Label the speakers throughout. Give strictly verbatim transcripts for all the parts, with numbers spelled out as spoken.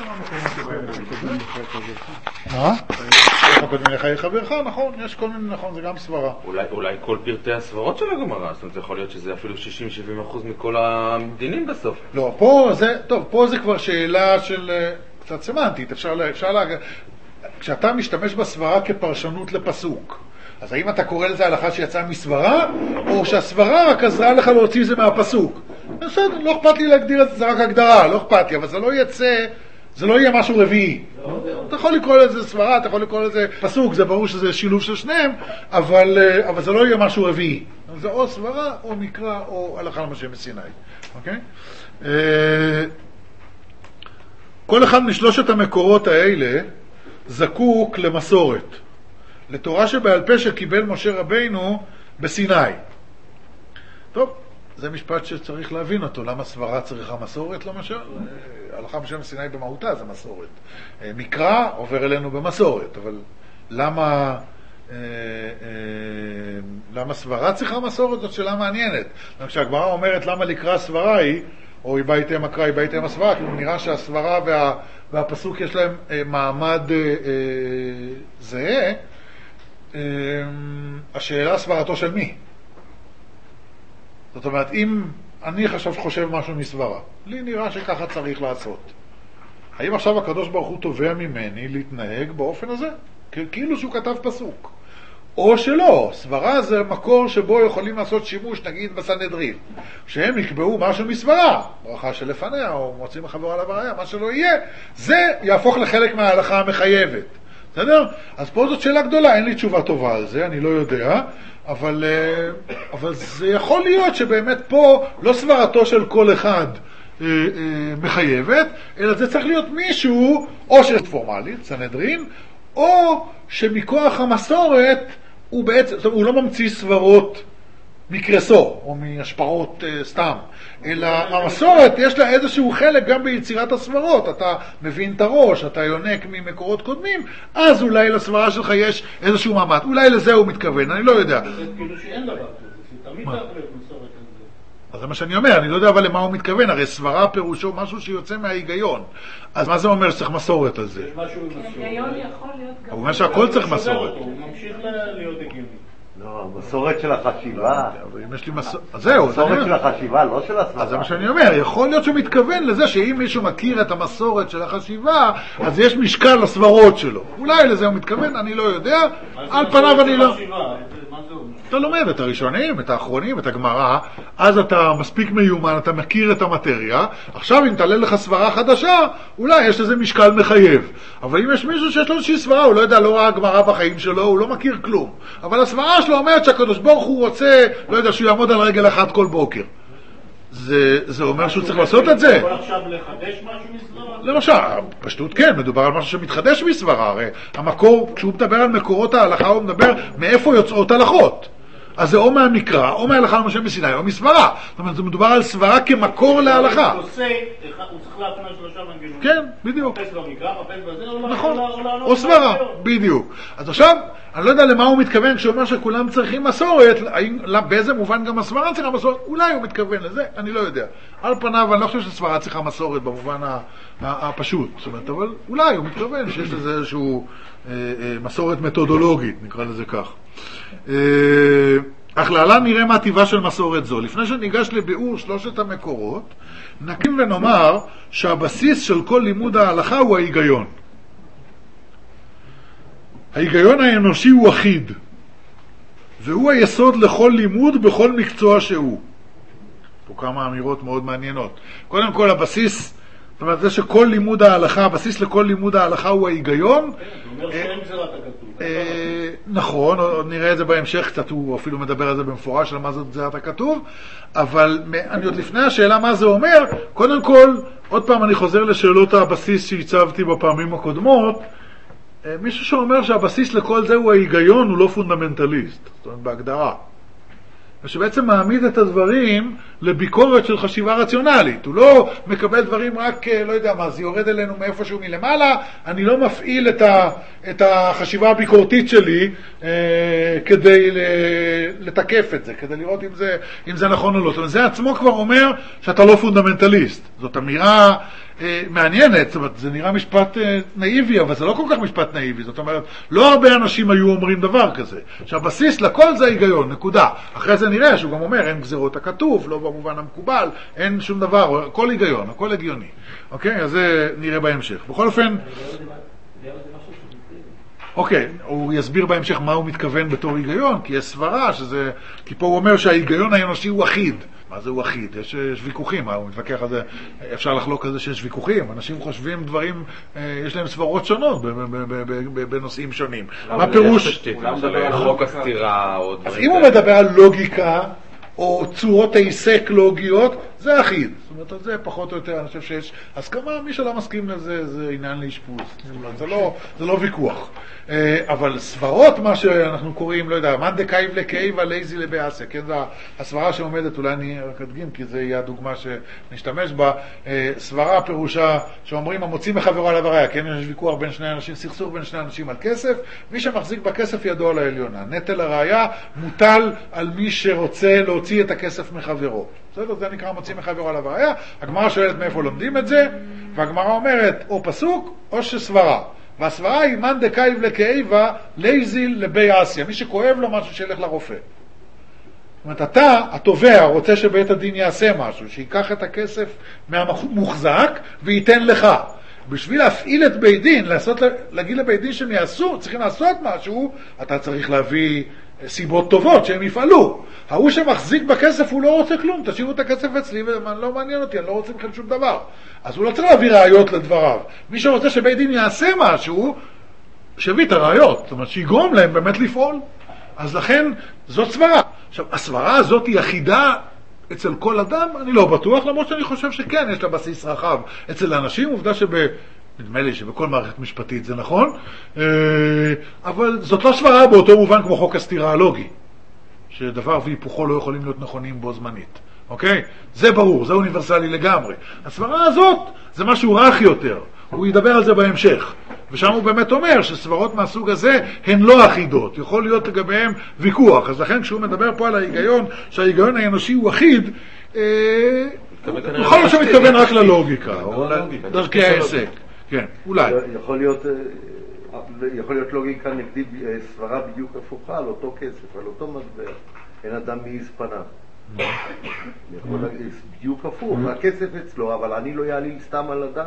Speaker 1: מה? הקודמים לך יחברך, נכון, יש כל מיני, נכון, זה גם סברה.
Speaker 2: אולי כל פרטי הסברות של הגמרא, זאת אומרת, זה יכול להיות שזה אפילו שישים שבעים אחוז מכל המדינים בסוף.
Speaker 1: לא, פה זה, טוב, פה זה כבר שאלה של קצת סמנטית, אפשר להגיד, כשאתה משתמש בסברה כפרשנות לפסוק, אז האם אתה קורא לזה הלכה שיצאה מסברה, או שהסברה רק עזרה לך להוציא את זה מהפסוק? בסדר, לא אכפת לי להגדיר את זה, זה רק הגדרה, לא אכפת לי, אבל זה לא יצא, זה לא יהיה משהו רביעי. אתה יכול לקרוא לזה סברה, אתה יכול לקרוא לזה פסוק, זה ברור שזה שילוב של שניהם, אבל, אבל זה לא יהיה משהו רביעי. זה או סברה, או מקרא, או הלכה למשה מסיני. אוקיי? כל אחד משלושת המקורות האלה זקוק למסורת. לתורה שבעל פה שקיבל משה רבינו בסיני. טוב, זה משפט שצריך להבין אותו. למה סברה צריכה מסורת? למשל, הלכה משה מסיני במהותה זה מסורת. מקרא עובר אלינו במסורת, אבל למה, למה סברה צריכה מסורת? זאת שאלה מעניינת. כשהגמרא אומרת למה לקרוא סברה היא, או היא ביתה מקרא, היא ביתה הסברה, כי נראה שהסברה וה, והפסוק יש להם מעמד זהה. השאלה סברתו של מי? זאת אומרת, אם אני חשב חושב משהו מסברה, לי נראה שככה צריך לעשות. האם עכשיו הקדוש ברוך הוא תובע ממני להתנהג באופן הזה? כאילו שהוא כתב פסוק. או שלא, סברה זה מקור שבו יכולים לעשות שימוש, נגיד בסנהדרין. שהם יקבעו משהו מסברה, ברכה שלפניה, או מוצאים לחבר עליו הראיה, מה שלא יהיה, זה יהפוך לחלק מההלכה המחייבת. בסדר? אז פה זאת שאלה גדולה, אין לי תשובה טובה על זה, אני לא יודע, אבל, אבל זה יכול להיות שבאמת פה לא סברתו של כל אחד אה, אה, מחייבת, אלא זה צריך להיות מישהו, או שיש פורמלית, סנהדרין, או שמכוח המסורת הוא בעצם, זאת אומרת, הוא לא ממציא סברות מקרסו, או מהשפעות uh, סתם, אלא המסורת יש לה איזשהו חלק גם ביצירת הסברות. אתה מבין את הראש, אתה יונק ממקורות קודמים, אז אולי לסברה שלך יש איזשהו מעמד, אולי לזה הוא מתכוון, אני לא יודע.
Speaker 3: זה כאילו שאין דבר כזה, זה תמיד צריך להיות מסורת על זה.
Speaker 1: אז זה מה שאני אומר, אני לא יודע אבל למה הוא מתכוון, הרי סברה פירושו משהו שיוצא מההיגיון, אז מה זה אומר שצריך מסורת על זה?
Speaker 3: יש משהו עם מסורת.
Speaker 4: היגיון יכול להיות גם...
Speaker 1: הוא אומר שהכל צריך מסורת.
Speaker 3: הוא ממשיך להיות הגיוני.
Speaker 5: לא, מסורת של החשיבה.
Speaker 1: אבל אם יש לי מסורת... אז זהו.
Speaker 5: מסורת של החשיבה, לא של הסברה.
Speaker 1: אז זה מה שאני אומר, יכול להיות שהוא מתכוון לזה שאם מישהו מכיר את המסורת של החשיבה, אז יש משקל לסברות שלו. אולי לזה הוא מתכוון, אני לא יודע. על פניו אני לא... אתה לומד את הראשונים, את האחרונים, את הגמרא, אז אתה מספיק מיומן, אתה מכיר את המטריה. עכשיו אם תעלה לך סברה חדשה, אולי יש לזה משקל מחייב. אבל אם יש מישהו שיש לו איזושהי סברה, הוא לא יודע, לא ראה גמרא בחיים שלו, הוא לא מכיר כלום. אבל הסברה שלו אומרת שהקדוש ברוך הוא רוצה, לא יודע, שהוא יעמוד על רגל אחת כל בוקר. זה, זה אומר שהוא צריך לעשות את זה.
Speaker 3: יכול עכשיו לחדש משהו מסברה?
Speaker 1: למשל, פשטות כן, מדובר על משהו שמתחדש מסברה. הרי המקור, כשהוא מדבר על מקורות ההלכה, הוא מדבר מאיפה יוצאות הלכות. אז זה או מהמקרא, או מההלכה למשה מסיני, או מסברה. זאת אומרת, זה מדובר על סברה כמקור להלכה.
Speaker 3: הוא צריך להפנה שלושה מנגנונים.
Speaker 1: כן, בדיוק.
Speaker 3: חפש במקרא, חפש בזה, או
Speaker 1: נכון, או סברה, בדיוק. אז עכשיו, אני לא יודע למה הוא מתכוון כשהוא אומר שכולם צריכים מסורת, באיזה מובן גם הסברה צריכה מסורת, אולי הוא מתכוון לזה, אני לא יודע. על פניו, אני לא חושב שסברה צריכה מסורת במובן הפשוט. זאת אומרת, אבל אולי הוא מתכוון שיש לזה איזשהו מסורת מתודולוגית, נקרא לזה כך. אך להלן נראה מה טבעה של מסורת זו. לפני שניגש לביאור שלושת המקורות, נקים ונאמר שהבסיס של כל לימוד ההלכה הוא ההיגיון. ההיגיון האנושי הוא אחיד, והוא היסוד לכל לימוד בכל מקצוע שהוא. פה כמה אמירות מאוד מעניינות. קודם כל הבסיס, זאת אומרת זה שכל לימוד ההלכה, הבסיס לכל לימוד ההלכה הוא ההיגיון.
Speaker 3: הוא אומר שאין גזירת הכתוב.
Speaker 1: נכון, נראה את זה בהמשך קצת, הוא אפילו מדבר על זה במפורש, על מה זאת גזירת הכתוב, אבל אני עוד לפני השאלה מה זה אומר, קודם כל, עוד פעם אני חוזר לשאלות הבסיס שהצבתי בפעמים הקודמות, מישהו שאומר שהבסיס לכל זה הוא ההיגיון, הוא לא פונדמנטליסט, זאת אומרת בהגדרה. ושבעצם מעמיד את הדברים לביקורת של חשיבה רציונלית. הוא לא מקבל דברים רק, לא יודע מה, זה יורד אלינו מאיפשהו מלמעלה, אני לא מפעיל את, ה, את החשיבה הביקורתית שלי אה, כדי לתקף את זה, כדי לראות אם זה, אם זה נכון או לא. זאת אומרת, זה עצמו כבר אומר שאתה לא פונדמנטליסט. זאת אמירה אה, מעניינת, זאת אומרת, זה נראה משפט אה, נאיבי, אבל זה לא כל כך משפט נאיבי, זאת אומרת, לא הרבה אנשים היו אומרים דבר כזה, שהבסיס לכל זה היגיון, נקודה. אחרי זה נראה שהוא גם אומר, אין גזירות הכתוב, לא במובן המקובל, אין שום דבר, הכל היגיון, הכל הגיוני. אוקיי? אז זה נראה בהמשך. בכל אופן, אוקיי, הוא יסביר בהמשך מה הוא מתכוון בתור היגיון, כי יש סברה שזה, כי פה הוא אומר שההיגיון האנושי הוא אחיד. מה זה הוא אחיד? יש, יש ויכוחים, הוא מתווכח על זה, אפשר לחלוק על זה שיש ויכוחים, אנשים חושבים דברים, יש להם סברות שונות בנושאים שונים. מה פירוש?
Speaker 2: אולי מדבר על חוק הסתירה או דברים.
Speaker 1: אז אם הוא מדבר על לוגיקה, או צורות העיסק לוגיות, זה אחיד. זאת אומרת, זה פחות או יותר, אני חושב שיש הסכמה, מי שלא מסכים לזה, זה עניין לאשפוז. זה לא, זה לא ויכוח. אבל סברות, מה שאנחנו קוראים, לא יודע, מאן דקייב לקייב ולייזי לבאסה, כן, זה הסברה שעומדת, אולי אני רק אדגים, כי זה יהיה הדוגמה שנשתמש בה, סברה פירושה שאומרים, המוציא מחברו על הבריה, כן, יש ויכוח בין שני אנשים, סכסוך בין שני אנשים על כסף, מי שמחזיק בכסף ידו על העליונה. נטל הראיה מוטל על מי שרוצה להוציא את הכסף מחברו. בסדר? זה נקרא מוציא מחברו על הבריה. הגמרא שואלת מאיפה לומדים את זה, והגמרא אומרת, או פסוק, או שסברה. והסברה היא מאן דקייב לקייבה לייזיל לבי אסיה, מי שכואב לו משהו שילך לרופא. זאת אומרת, אתה, התובע, רוצה שבית הדין יעשה משהו, שיקח את הכסף מהמוחזק וייתן לך. בשביל להפעיל את בית דין, לעשות, להגיד לבית דין שהם יעשו, צריכים לעשות משהו, אתה צריך להביא סיבות טובות שהם יפעלו. ההוא שמחזיק בכסף הוא לא רוצה כלום, תשאירו את הכסף אצלי ולא מעניין אותי, אני לא רוצה מכם שום דבר. אז הוא לא צריך להביא ראיות לדבריו. מי שרוצה שבית דין יעשה משהו, שיביא את הראיות, זאת אומרת שיגרום להם באמת לפעול. אז לכן זאת סברה. עכשיו, הסברה הזאת היא יחידה אצל כל אדם, אני לא בטוח, למרות שאני חושב שכן, יש לה בסיס רחב אצל האנשים, עובדה שב... נדמה לי שבכל מערכת משפטית זה נכון, אבל זאת לא סברה באותו מובן כמו חוק הסתירה הלוגי, שדבר והיפוכו לא יכולים להיות נכונים בו זמנית. אוקיי? זה ברור, זה אוניברסלי לגמרי. הסברה הזאת זה משהו רך יותר, הוא ידבר על זה בהמשך. ושם הוא באמת אומר שסברות מהסוג הזה הן לא אחידות, יכול להיות לגביהם ויכוח. אז לכן כשהוא מדבר פה על ההיגיון, שההיגיון האנושי הוא אחיד, יכול להיות שמתכוון רק ללוגיקה, או לדרכי העסק. כן, אולי.
Speaker 5: יכול להיות, יכול להיות לוגיקה נגדית, סברה בדיוק הפוכה על אותו כסף, על אותו מטבע. אין אדם מעיז פניו. יכול להגיד, בדיוק הפוך, הכסף אצלו, אבל אני לא יעליל סתם על אדם.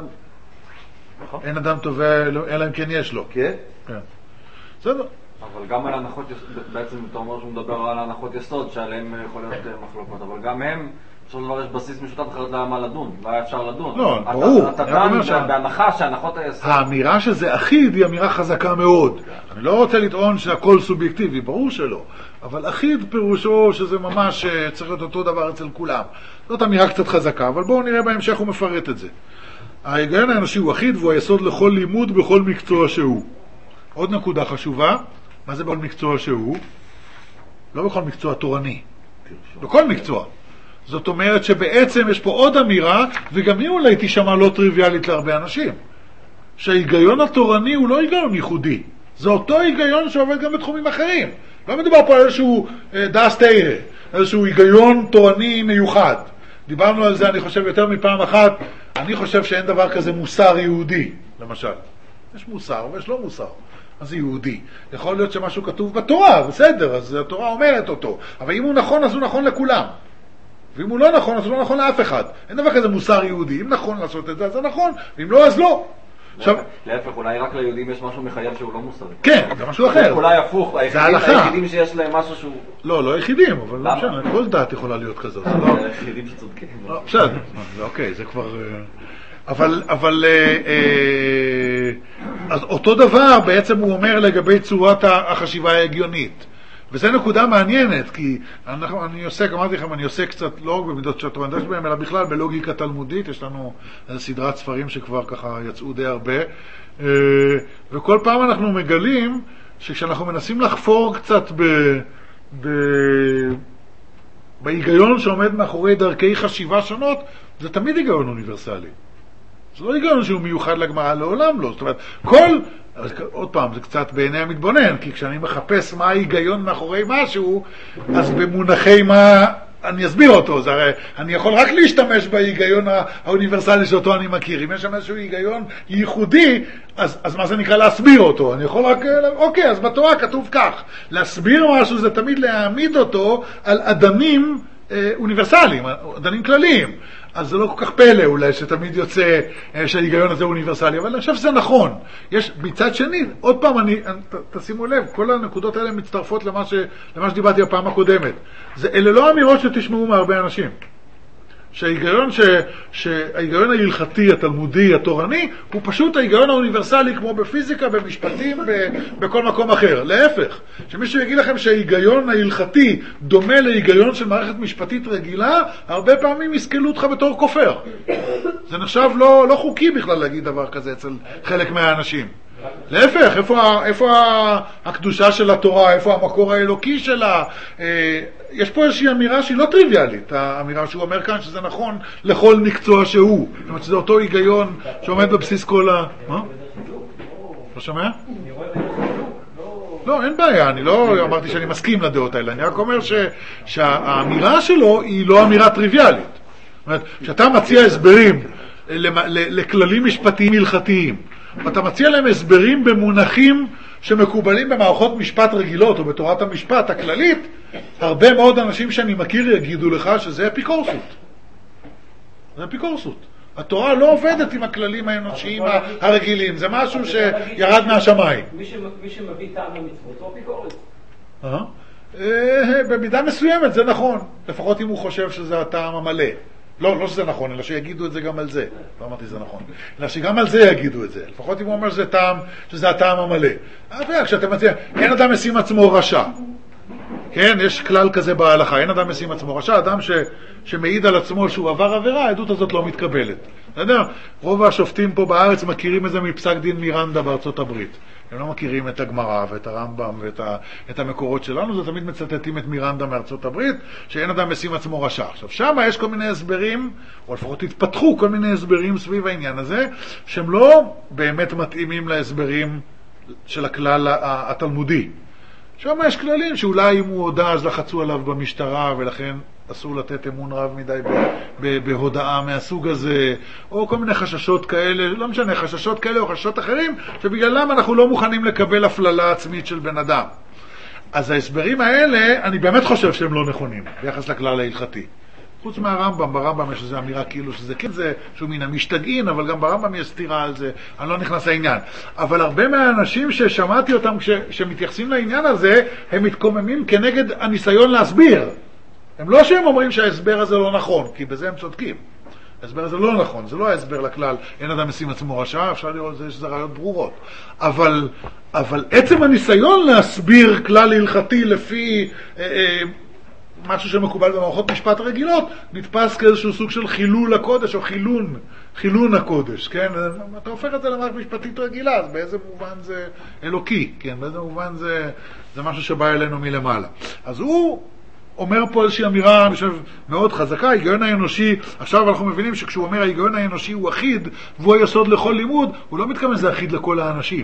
Speaker 1: אין אדם תובע, אלא אם כן יש לו.
Speaker 5: כן?
Speaker 1: כן. בסדר.
Speaker 4: אבל גם על הנחות, בעצם אתה אומר שהוא מדבר על הנחות יסוד, שעליהם יכול להיות מחלוקות, אבל גם הם, אפשר לדבר, יש בסיס משותף אחרת למה לדון, והיה אפשר לדון.
Speaker 1: לא, ברור.
Speaker 4: אתה דן בהנחה שהנחות היסוד...
Speaker 1: האמירה שזה אחיד היא אמירה חזקה מאוד. אני לא רוצה לטעון שהכל סובייקטיבי, ברור שלא. אבל אחיד פירושו שזה ממש צריך להיות אותו דבר אצל כולם. זאת אמירה קצת חזקה, אבל בואו נראה בהמשך הוא מפרט את זה. ההיגיון האנושי הוא אחיד והוא היסוד לכל לימוד בכל מקצוע שהוא. עוד נקודה חשובה, מה זה בכל מקצוע שהוא? לא בכל מקצוע תורני, בכל מקצוע. זאת אומרת שבעצם יש פה עוד אמירה, וגם היא אולי תשמע לא טריוויאלית להרבה אנשים. שההיגיון התורני הוא לא היגיון ייחודי. זה אותו היגיון שעובד גם בתחומים אחרים. לא מדובר פה על איזשהו דאס תירא, איזשהו היגיון תורני מיוחד. דיברנו על זה, אני חושב, יותר מפעם אחת. אני חושב שאין דבר כזה מוסר יהודי, למשל. יש מוסר ויש לא מוסר. אז זה יהודי. יכול להיות שמשהו כתוב בתורה, בסדר, אז התורה אומרת אותו. אבל אם הוא נכון, אז הוא נכון לכולם. ואם הוא לא נכון, אז הוא לא נכון לאף אחד. אין דבר כזה מוסר יהודי. אם נכון לעשות את זה, אז זה נכון. ואם לא, אז לא.
Speaker 4: עכשיו, להפך, אולי רק ליהודים יש משהו מחייב שהוא לא מוסרי.
Speaker 1: כן, זה משהו אחר.
Speaker 4: אולי הפוך, היחידים שיש להם משהו שהוא...
Speaker 1: לא, לא היחידים, אבל לא משנה, כל דת יכולה להיות כזאת.
Speaker 4: זה היחידים שצודקים.
Speaker 1: בסדר, אוקיי, זה כבר... אבל, אבל, אז אותו דבר בעצם הוא אומר לגבי צורת החשיבה ההגיונית. וזו נקודה מעניינת, כי אנחנו, אני עוסק, אמרתי לכם, אני עוסק קצת לא רק במידות שטרנדש בהם, אלא בכלל בלוגיקה תלמודית. יש לנו סדרת ספרים שכבר ככה יצאו די הרבה, וכל פעם אנחנו מגלים שכשאנחנו מנסים לחפור קצת ב, ב, בהיגיון שעומד מאחורי דרכי חשיבה שונות, זה תמיד היגיון אוניברסלי. זה לא היגיון שהוא מיוחד לגמרא, לעולם לא. זאת אומרת, כל... אז עוד פעם, זה קצת בעיני המתבונן, כי כשאני מחפש מה ההיגיון מאחורי משהו, אז במונחי מה אני אסביר אותו, זה הרי, אני יכול רק להשתמש בהיגיון האוניברסלי שאותו אני מכיר. אם יש שם איזשהו היגיון ייחודי, אז, אז מה זה נקרא להסביר אותו? אני יכול רק, אוקיי, אז בתורה כתוב כך. להסביר משהו זה תמיד להעמיד אותו על אדנים אה, אוניברסליים, אדנים כלליים. אז זה לא כל כך פלא אולי שתמיד יוצא אה, שההיגיון הזה אוניברסלי, אבל אני חושב שזה נכון. יש, מצד שני, עוד פעם, אני, אני, ת, תשימו לב, כל הנקודות האלה מצטרפות למה, ש, למה שדיברתי הפעם הקודמת. זה, אלה לא אמירות שתשמעו מהרבה אנשים. שההיגיון, ש, שההיגיון ההלכתי, התלמודי, התורני, הוא פשוט ההיגיון האוניברסלי, כמו בפיזיקה, במשפטים, ב, בכל מקום אחר. להפך, שמישהו יגיד לכם שההיגיון ההלכתי דומה להיגיון של מערכת משפטית רגילה, הרבה פעמים יסכלו אותך בתור כופר. זה נחשב לא, לא חוקי בכלל להגיד דבר כזה אצל חלק מהאנשים. להפך, איפה, איפה הקדושה של התורה, איפה המקור האלוקי שלה? יש פה איזושהי אמירה שהיא לא טריוויאלית, האמירה שהוא אומר כאן שזה נכון לכל מקצוע שהוא. זאת אומרת שזה אותו היגיון שעומד בבסיס כל ה... מה? לא שומע? לא, אין בעיה, אני לא אמרתי שאני מסכים לדעות האלה, אני רק אומר ש, שהאמירה שלו היא לא אמירה טריוויאלית. זאת אומרת, כשאתה מציע הסברים לכללים משפטיים הלכתיים, ואתה מציע להם הסברים במונחים שמקובלים במערכות משפט רגילות או בתורת המשפט הכללית, הרבה מאוד אנשים שאני מכיר יגידו לך שזה אפיקורסות. זה אפיקורסות. התורה לא עובדת עם הכללים האנושיים הרגילים, זה משהו שירד מהשמיים.
Speaker 3: מי שמביא טעם למצוות, לא אפיקורס.
Speaker 1: במידה מסוימת זה נכון, לפחות אם הוא חושב שזה הטעם המלא. לא, לא שזה נכון, אלא שיגידו את זה גם על זה. לא אמרתי שזה נכון. אלא שגם על זה יגידו את זה. לפחות אם הוא אומר שזה טעם, שזה הטעם המלא. אבל כשאתם מציעים, אין אדם משים עצמו רשע. כן, יש כלל כזה בהלכה, אין אדם משים עצמו רשע. אדם ש, שמעיד על עצמו שהוא עבר עבירה, העדות הזאת לא מתקבלת. אתה יודע, רוב השופטים פה בארץ מכירים את זה מפסק דין מירנדה בארצות הברית. הם לא מכירים את הגמרא ואת הרמב"ם ואת ה, את המקורות שלנו, זה תמיד מצטטים את מירנדה מארצות הברית, שאין אדם משים עצמו רשע. עכשיו, שם יש כל מיני הסברים, או לפחות התפתחו כל מיני הסברים סביב העניין הזה, שהם לא באמת מתאימים להסברים של הכלל התלמודי. שם יש כללים שאולי אם הוא הודע אז לחצו עליו במשטרה, ולכן אסור לתת אמון רב מדי בהודעה מהסוג הזה, או כל מיני חששות כאלה, לא משנה, חששות כאלה או חששות אחרים, שבגללם אנחנו לא מוכנים לקבל הפללה עצמית של בן אדם. אז ההסברים האלה, אני באמת חושב שהם לא נכונים, ביחס לכלל ההלכתי. חוץ מהרמב"ם, ברמב"ם יש איזו אמירה כאילו שזה כן זה, שהוא מן המשתגעים, אבל גם ברמב"ם יש סתירה על זה, אני לא נכנס לעניין. אבל הרבה מהאנשים ששמעתי אותם כש, שמתייחסים לעניין הזה, הם מתקוממים כנגד הניסיון להסביר. הם לא שהם אומרים שההסבר הזה לא נכון, כי בזה הם צודקים. ההסבר הזה לא נכון, זה לא ההסבר לכלל, אין אדם משים עצמו רשע, אפשר לראות זה, שזה ראיות ברורות. אבל, אבל עצם הניסיון להסביר כלל הלכתי לפי אה, אה, משהו שמקובל במערכות משפט רגילות, נתפס כאיזשהו סוג של חילול הקודש או חילון, חילון הקודש, כן? אתה הופך את זה למערכת משפטית רגילה, אז באיזה מובן זה אלוקי, כן? באיזה מובן זה, זה משהו שבא אלינו מלמעלה. אז הוא אומר פה איזושהי אמירה, אני חושב, מאוד חזקה, ההיגיון האנושי, עכשיו אנחנו מבינים שכשהוא אומר ההיגיון האנושי הוא אחיד, והוא היסוד לכל לימוד, הוא לא מתכוון שזה אחיד לכל האנשים.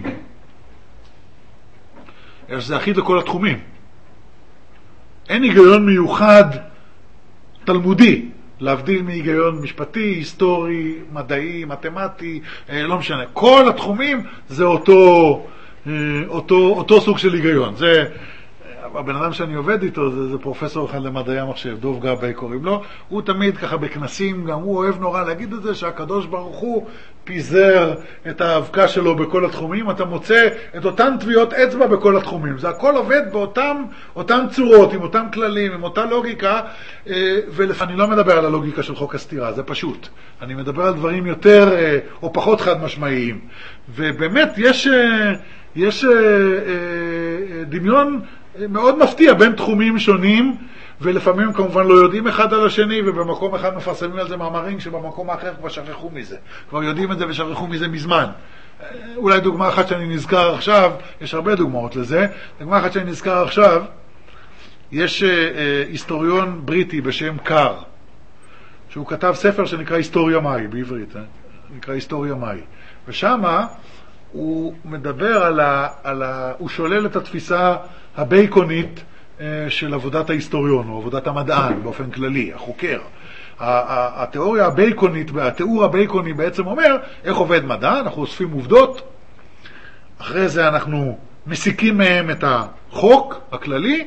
Speaker 1: אלא שזה אחיד לכל התחומים. אין היגיון מיוחד תלמודי, להבדיל מהיגיון משפטי, היסטורי, מדעי, מתמטי, לא משנה. כל התחומים זה אותו, אותו, אותו סוג של היגיון. זה, הבן אדם שאני עובד איתו, זה, זה פרופסור אחד למדעי המחשב, דוב גבי קוראים לו, הוא תמיד ככה בכנסים, גם הוא אוהב נורא להגיד את זה, שהקדוש ברוך הוא פיזר את האבקה שלו בכל התחומים, אתה מוצא את אותן טביעות אצבע בכל התחומים, זה הכל עובד באותם אותם צורות, עם אותם כללים, עם אותה לוגיקה, ואני לא מדבר על הלוגיקה של חוק הסתירה, זה פשוט, אני מדבר על דברים יותר או פחות חד משמעיים, ובאמת יש, יש דמיון מאוד מפתיע בין תחומים שונים, ולפעמים כמובן לא יודעים אחד על השני, ובמקום אחד מפרסמים על זה מאמרים שבמקום האחר כבר שכחו מזה. כבר יודעים את זה ושכחו מזה מזמן. אולי דוגמה אחת שאני נזכר עכשיו, יש הרבה דוגמאות לזה, דוגמה אחת שאני נזכר עכשיו, יש אה, היסטוריון בריטי בשם קאר, שהוא כתב ספר שנקרא היסטוריה מאי, בעברית, אה? נקרא היסטוריה מאי. ושמה הוא מדבר על ה, על ה, הוא שולל את התפיסה הבייקונית של עבודת ההיסטוריון או עבודת המדען באופן כללי, החוקר. התיאוריה הבייקונית, התיאור הבייקוני בעצם אומר איך עובד מדע, אנחנו אוספים עובדות, אחרי זה אנחנו מסיקים מהם את החוק הכללי,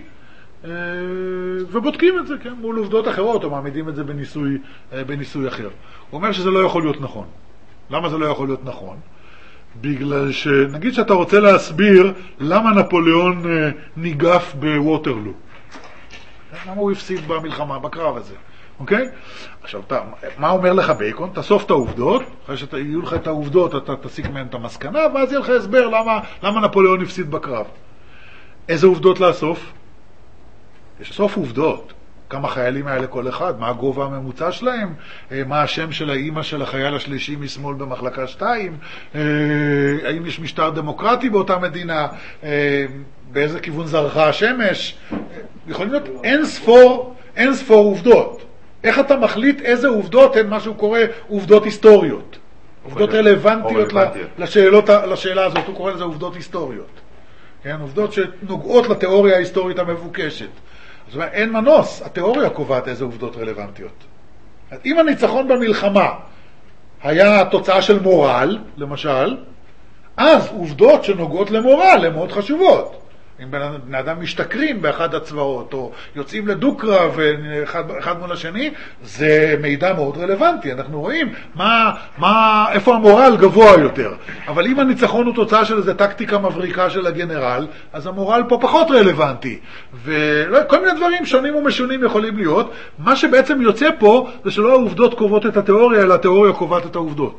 Speaker 1: ובודקים את זה, כן, מול עובדות אחרות, או מעמידים את זה בניסוי, בניסוי אחר. הוא אומר שזה לא יכול להיות נכון. למה זה לא יכול להיות נכון? בגלל שנגיד שאתה רוצה להסביר למה נפוליאון ניגף בווטרלו. למה הוא הפסיד במלחמה, בקרב הזה. אוקיי? עכשיו, אתה, מה אומר לך בייקון? תאסוף את העובדות, אחרי שיהיו לך את העובדות, אתה תסיק מהן את המסקנה, ואז יהיה לך הסבר למה, למה נפוליאון הפסיד בקרב. איזה עובדות לאסוף? יש סוף עובדות. כמה חיילים היה לכל אחד, מה הגובה הממוצע שלהם, מה השם של האמא של החייל השלישי משמאל במחלקה שתיים, האם יש משטר דמוקרטי באותה מדינה, באיזה כיוון זרחה השמש, יכולים להיות אין ספור, אין ספור עובדות. איך אתה מחליט איזה עובדות הן מה שהוא קורא עובדות היסטוריות, עובדות רלוונטיות לשאלות, לשאלה הזאת, הוא קורא לזה עובדות היסטוריות, כן? עובדות שנוגעות לתיאוריה ההיסטורית המבוקשת. זאת אומרת, אין מנוס, התיאוריה קובעת איזה עובדות רלוונטיות. אם הניצחון במלחמה היה תוצאה של מורל, למשל, אז עובדות שנוגעות למורל הן מאוד חשובות. אם בני אדם משתכרים באחד הצבאות, או יוצאים לדו-קרב אחד, אחד מול השני, זה מידע מאוד רלוונטי. אנחנו רואים מה, מה, איפה המורל גבוה יותר. אבל אם הניצחון הוא תוצאה של איזו טקטיקה מבריקה של הגנרל, אז המורל פה פחות רלוונטי. וכל מיני דברים שונים ומשונים יכולים להיות. מה שבעצם יוצא פה, זה שלא העובדות קובעות את התיאוריה, אלא התיאוריה קובעת את העובדות.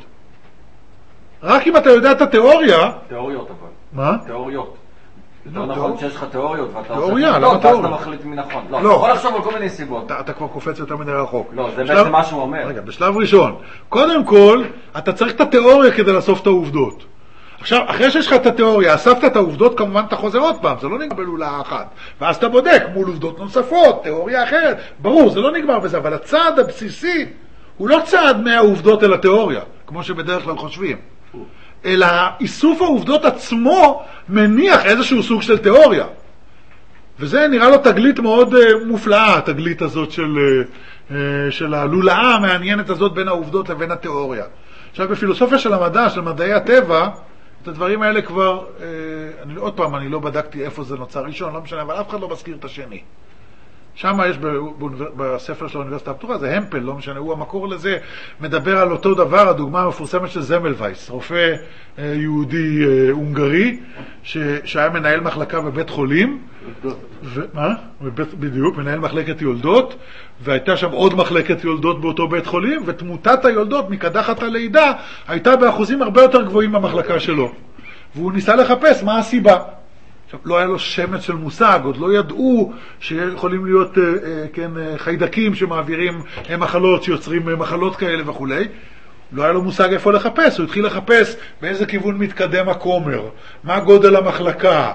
Speaker 1: רק אם אתה יודע את התיאוריה...
Speaker 4: תיאוריות אבל.
Speaker 1: מה?
Speaker 4: תיאוריות. לא נכון שיש לך תיאוריות, ואתה
Speaker 1: תיאוריה, למה תיאוריה?
Speaker 4: אתה מחליט מי נכון. לא, אתה יכול לחשוב על כל מיני סיבות.
Speaker 1: אתה כבר קופץ יותר מדי רחוק.
Speaker 4: לא, זה בעצם מה שהוא אומר.
Speaker 1: רגע, בשלב ראשון, קודם כל, אתה צריך את התיאוריה כדי לאסוף את העובדות. עכשיו, אחרי שיש לך את התיאוריה, אספת את העובדות, כמובן אתה חוזר עוד פעם, זה לא נגמר בלולה אחת. ואז אתה בודק מול עובדות נוספות, תיאוריה אחרת. ברור, זה לא נגמר בזה, אבל הצעד הבסיסי הוא לא צעד מהעובדות אל התיאוריה, כמו שבדרך כלל חושבים. אלא איסוף העובדות עצמו מניח איזשהו סוג של תיאוריה. וזה נראה לו תגלית מאוד uh, מופלאה, התגלית הזאת של, uh, של הלולאה המעניינת הזאת בין העובדות לבין התיאוריה. עכשיו, בפילוסופיה של המדע, של מדעי הטבע, את הדברים האלה כבר, uh, אני, עוד פעם, אני לא בדקתי איפה זה נוצר ראשון, לא משנה, אבל אף אחד לא מזכיר את השני. שם יש בספר של האוניברסיטה הפתוחה, זה המפל, לא משנה, הוא המקור לזה, מדבר על אותו דבר, הדוגמה המפורסמת של זמלווייס, רופא יהודי הונגרי, שהיה מנהל מחלקה בבית חולים, מה? בדיוק, מנהל מחלקת יולדות, והייתה שם עוד מחלקת יולדות באותו בית חולים, ותמותת היולדות מקדחת הלידה הייתה באחוזים הרבה יותר גבוהים במחלקה שלו. והוא ניסה לחפש מה הסיבה. עכשיו, לא היה לו שמץ של מושג, עוד לא ידעו שיכולים להיות כן, חיידקים שמעבירים מחלות, שיוצרים מחלות כאלה וכו'. לא היה לו מושג איפה לחפש, הוא התחיל לחפש באיזה כיוון מתקדם הכומר, מה גודל המחלקה,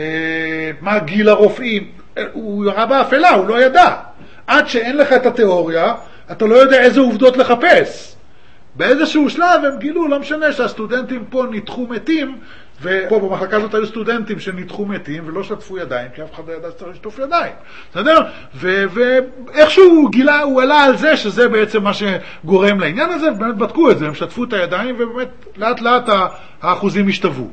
Speaker 1: מה גיל הרופאים. הוא ירה באפלה, הוא לא ידע. עד שאין לך את התיאוריה, אתה לא יודע איזה עובדות לחפש. באיזשהו שלב הם גילו, לא משנה שהסטודנטים פה ניתחו מתים, ופה במחלקה הזאת היו סטודנטים שניתחו מתים ולא שטפו ידיים, כי אף אחד לא ידע שצריך לשטוף ידיים. בסדר? ואיכשהו הוא גילה, הוא עלה על זה שזה בעצם מה שגורם לעניין הזה, ובאמת בדקו את זה, הם שטפו את הידיים, ובאמת לאט לאט האחוזים השתוו.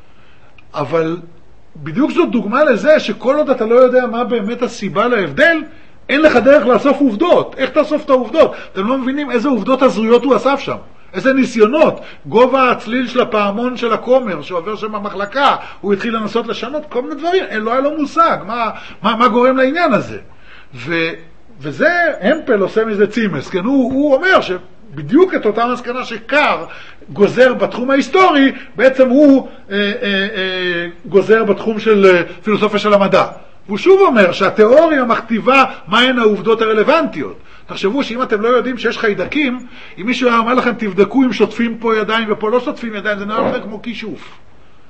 Speaker 1: אבל בדיוק זאת דוגמה לזה שכל עוד אתה לא יודע מה באמת הסיבה להבדל, אין לך דרך לאסוף עובדות. איך תאסוף את העובדות? אתם לא מבינים איזה עובדות הזויות הוא אסף שם. איזה ניסיונות, גובה הצליל של הפעמון של הכומר שעובר שם במחלקה, הוא התחיל לנסות לשנות כל מיני דברים, לא היה לו מושג מה, מה, מה גורם לעניין הזה. ו, וזה המפל עושה מזה צימס, כן? הוא, הוא אומר שבדיוק את אותה מסקנה שקר גוזר בתחום ההיסטורי, בעצם הוא אה, אה, אה, גוזר בתחום של אה, פילוסופיה של המדע. והוא שוב אומר שהתיאוריה מכתיבה מהן העובדות הרלוונטיות. תחשבו שאם אתם לא יודעים שיש חיידקים, אם מישהו אומר לכם תבדקו אם שוטפים פה ידיים ופה לא שוטפים ידיים, זה נראה לכם כמו כישוף.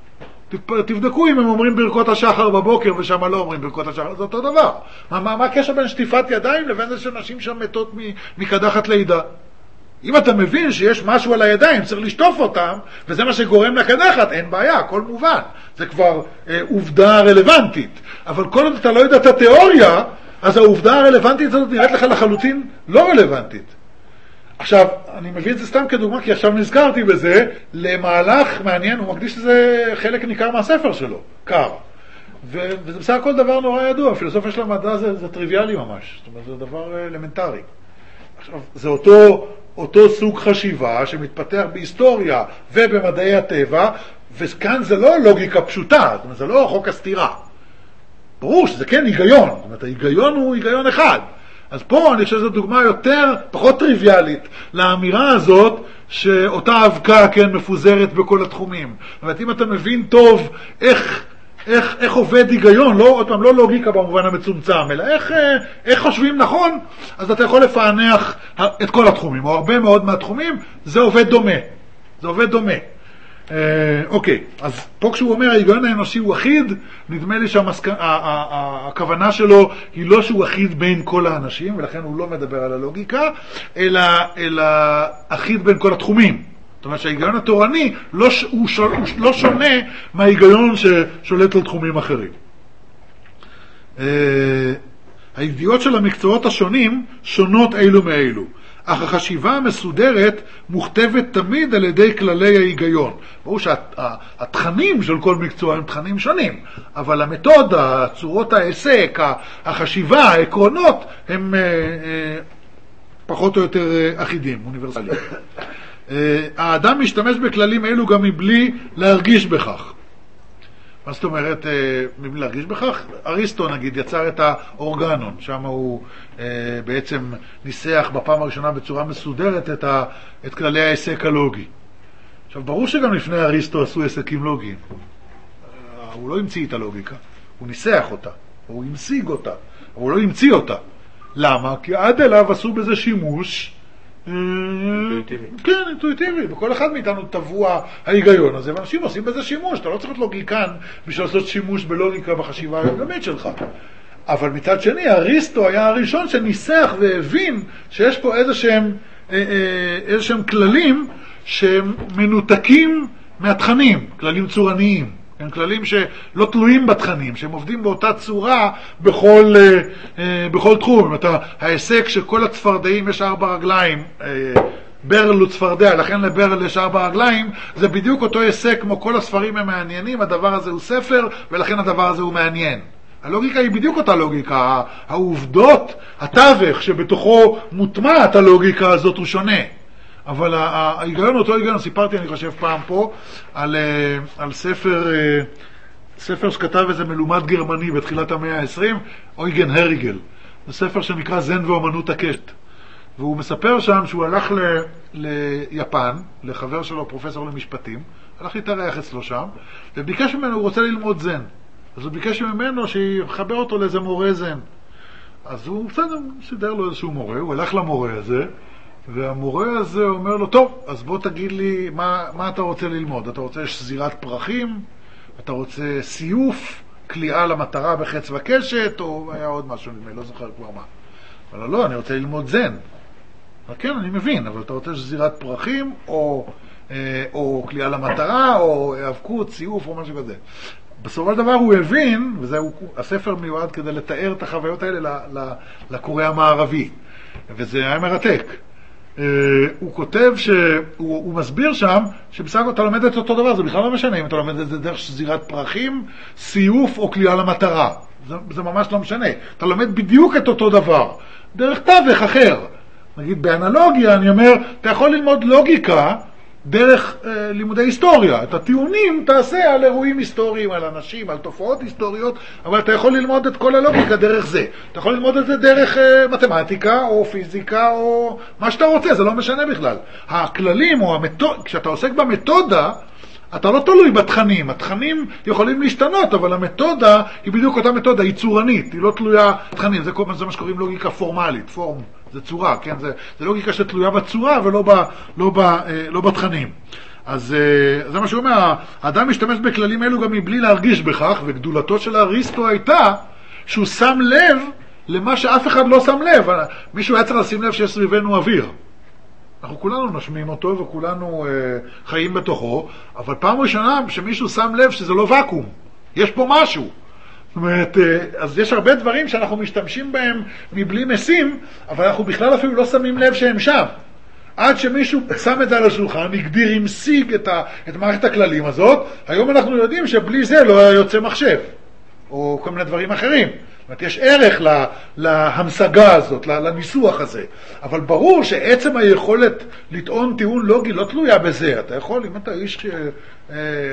Speaker 1: תבדקו אם הם אומרים ברכות השחר בבוקר ושם לא אומרים ברכות השחר, זה אותו דבר. מה, מה, מה הקשר בין שטיפת ידיים לבין זה שנשים שם מתות מקדחת לידה? אם אתה מבין שיש משהו על הידיים, צריך לשטוף אותם, וזה מה שגורם לקדחת, אין בעיה, הכל מובן. זה כבר אה, עובדה רלוונטית. אבל כל עוד אתה לא יודע את התיאוריה, אז העובדה הרלוונטית הזאת נראית לך לחלוטין לא רלוונטית. עכשיו, אני מביא את זה סתם כדוגמה, כי עכשיו נזכרתי בזה, למהלך מעניין, הוא מקדיש לזה חלק ניכר מהספר שלו, קר. ו- וזה בסך הכל דבר נורא ידוע, הפילוסופיה של המדע זה, זה טריוויאלי ממש, זאת אומרת, זה דבר אלמנטרי. עכשיו, זה אותו, אותו סוג חשיבה שמתפתח בהיסטוריה ובמדעי הטבע, וכאן זה לא לוגיקה פשוטה, זאת אומרת, זה לא חוק הסתירה. ברור שזה כן היגיון, זאת אומרת, ההיגיון הוא היגיון אחד. אז פה אני חושב שזו דוגמה יותר, פחות טריוויאלית, לאמירה הזאת שאותה אבקה, כן, מפוזרת בכל התחומים. זאת אומרת, אם אתה מבין טוב איך, איך, איך עובד היגיון, לא, עוד פעם, לא לוגיקה במובן המצומצם, אלא איך, איך חושבים נכון, אז אתה יכול לפענח את כל התחומים, או הרבה מאוד מהתחומים, זה עובד דומה. זה עובד דומה. אוקיי, אז פה כשהוא אומר ההיגיון האנושי הוא אחיד, נדמה לי שהכוונה שלו היא לא שהוא אחיד בין כל האנשים, ולכן הוא לא מדבר על הלוגיקה, אלא, אלא אחיד בין כל התחומים. זאת אומרת שההיגיון התורני לא, הוא, הוא לא שונה מההיגיון ששולט על תחומים אחרים. הידיעות של המקצועות השונים שונות אילו מאילו. אך החשיבה המסודרת מוכתבת תמיד על ידי כללי ההיגיון. ברור שהתכנים של כל מקצוע הם תכנים שונים, אבל המתודה, צורות העסק, החשיבה, העקרונות, הם פחות או יותר אחידים, אוניברסליים. האדם משתמש בכללים אלו גם מבלי להרגיש בכך. מה זאת אומרת, מבלי להרגיש בכך? אריסטו נגיד יצר את האורגנון, שם הוא בעצם ניסח בפעם הראשונה בצורה מסודרת את, ה, את כללי העסק הלוגי. עכשיו ברור שגם לפני אריסטו עשו עסקים לוגיים. הוא לא המציא את הלוגיקה, הוא ניסח אותה, הוא המשיג אותה, אבל הוא לא המציא אותה. למה? כי עד אליו עשו בזה שימוש
Speaker 2: אינטואיטיבי.
Speaker 1: כן, אינטואיטיבי. בכל אחד מאיתנו טבוע ההיגיון הזה, ואנשים עושים בזה שימוש. אתה לא צריך להיות לוגיקן בשביל לעשות שימוש בלוגיקה בחשיבה היומיומית שלך. אבל מצד שני, אריסטו היה הראשון שניסח והבין שיש פה איזשהם, איזשהם כללים שהם מנותקים מהתכנים, כללים צורניים. הם כללים שלא תלויים בתכנים, שהם עובדים באותה צורה בכל, בכל תחום. אתה, העסק שכל הצפרדעים יש ארבע רגליים, ברל הוא צפרדע, לכן לברל יש ארבע רגליים, זה בדיוק אותו עסק כמו כל הספרים הם מעניינים, הדבר הזה הוא ספר, ולכן הדבר הזה הוא מעניין. הלוגיקה היא בדיוק אותה לוגיקה, העובדות, התווך שבתוכו מוטמעת הלוגיקה הזאת הוא שונה. אבל ההיגיון אותו היגיון, סיפרתי אני חושב פעם פה על, על ספר, ספר שכתב איזה מלומד גרמני בתחילת המאה ה-עשרים, אויגן הריגל. זה ספר שנקרא זן ואומנות הקשת. והוא מספר שם שהוא הלך ל, ליפן, לחבר שלו פרופסור למשפטים, הלך להתארח אצלו שם, וביקש ממנו, הוא רוצה ללמוד זן. אז הוא ביקש ממנו שיחבר אותו לאיזה מורה זן. אז הוא בסדר, סידר לו איזשהו מורה, הוא הלך למורה הזה, והמורה הזה אומר לו, טוב, אז בוא תגיד לי מה, מה אתה רוצה ללמוד. אתה רוצה שזירת פרחים? אתה רוצה סיוף, קליעה למטרה בחץ וקשת, או היה עוד משהו, אני לא זוכר כבר מה. אבל לא, אני רוצה ללמוד זן. כן, אני מבין, אבל אתה רוצה שזירת פרחים, או, או קליעה למטרה, או האבקות, סיוף, או משהו כזה. בסופו של דבר הוא הבין, וזהו, הספר מיועד כדי לתאר את החוויות האלה לקורא המערבי, וזה היה מרתק. Uh, הוא כותב שהוא הוא מסביר שם שבסך הכל אתה לומד את אותו דבר, זה בכלל לא משנה אם אתה לומד את זה דרך שזירת פרחים, סיוף או קליעה למטרה, זה, זה ממש לא משנה. אתה לומד בדיוק את אותו דבר דרך תווך אחר. נגיד באנלוגיה אני אומר, אתה יכול ללמוד לוגיקה דרך אה, לימודי היסטוריה. את הטיעונים תעשה על אירועים היסטוריים, על אנשים, על תופעות היסטוריות, אבל אתה יכול ללמוד את כל הלוגיקה דרך זה. אתה יכול ללמוד את זה דרך אה, מתמטיקה או פיזיקה או מה שאתה רוצה, זה לא משנה בכלל. הכללים או המתודה, כשאתה עוסק במתודה, אתה לא תלוי בתכנים. התכנים יכולים להשתנות, אבל המתודה היא בדיוק אותה מתודה, היא צורנית, היא לא תלויה בתכנים. זה, זה מה שקוראים לוגיקה פורמלית, פורם. זה צורה, כן? זה, זה לוגיקה שתלויה בצורה ולא ב, לא ב, לא בתכנים. אז זה מה שהוא אומר, האדם משתמש בכללים אלו גם מבלי להרגיש בכך, וגדולתו של אריסטו הייתה שהוא שם לב למה שאף אחד לא שם לב. מישהו היה צריך לשים לב שיש סביבנו אוויר. אנחנו כולנו נושמים אותו וכולנו אה, חיים בתוכו, אבל פעם ראשונה שמישהו שם לב שזה לא וקום, יש פה משהו. זאת אומרת, אה, אז יש הרבה דברים שאנחנו משתמשים בהם מבלי משים, אבל אנחנו בכלל אפילו לא שמים לב שהם שם. עד שמישהו שם את זה על השולחן, הגדיר, המשיג את, ה, את מערכת הכללים הזאת, היום אנחנו יודעים שבלי זה לא היה יוצא מחשב, או כל מיני דברים אחרים. זאת אומרת, יש ערך לה, להמשגה הזאת, לניסוח הזה. אבל ברור שעצם היכולת לטעון טיעון לוגי לא תלויה בזה. אתה יכול, אם אתה איש אה,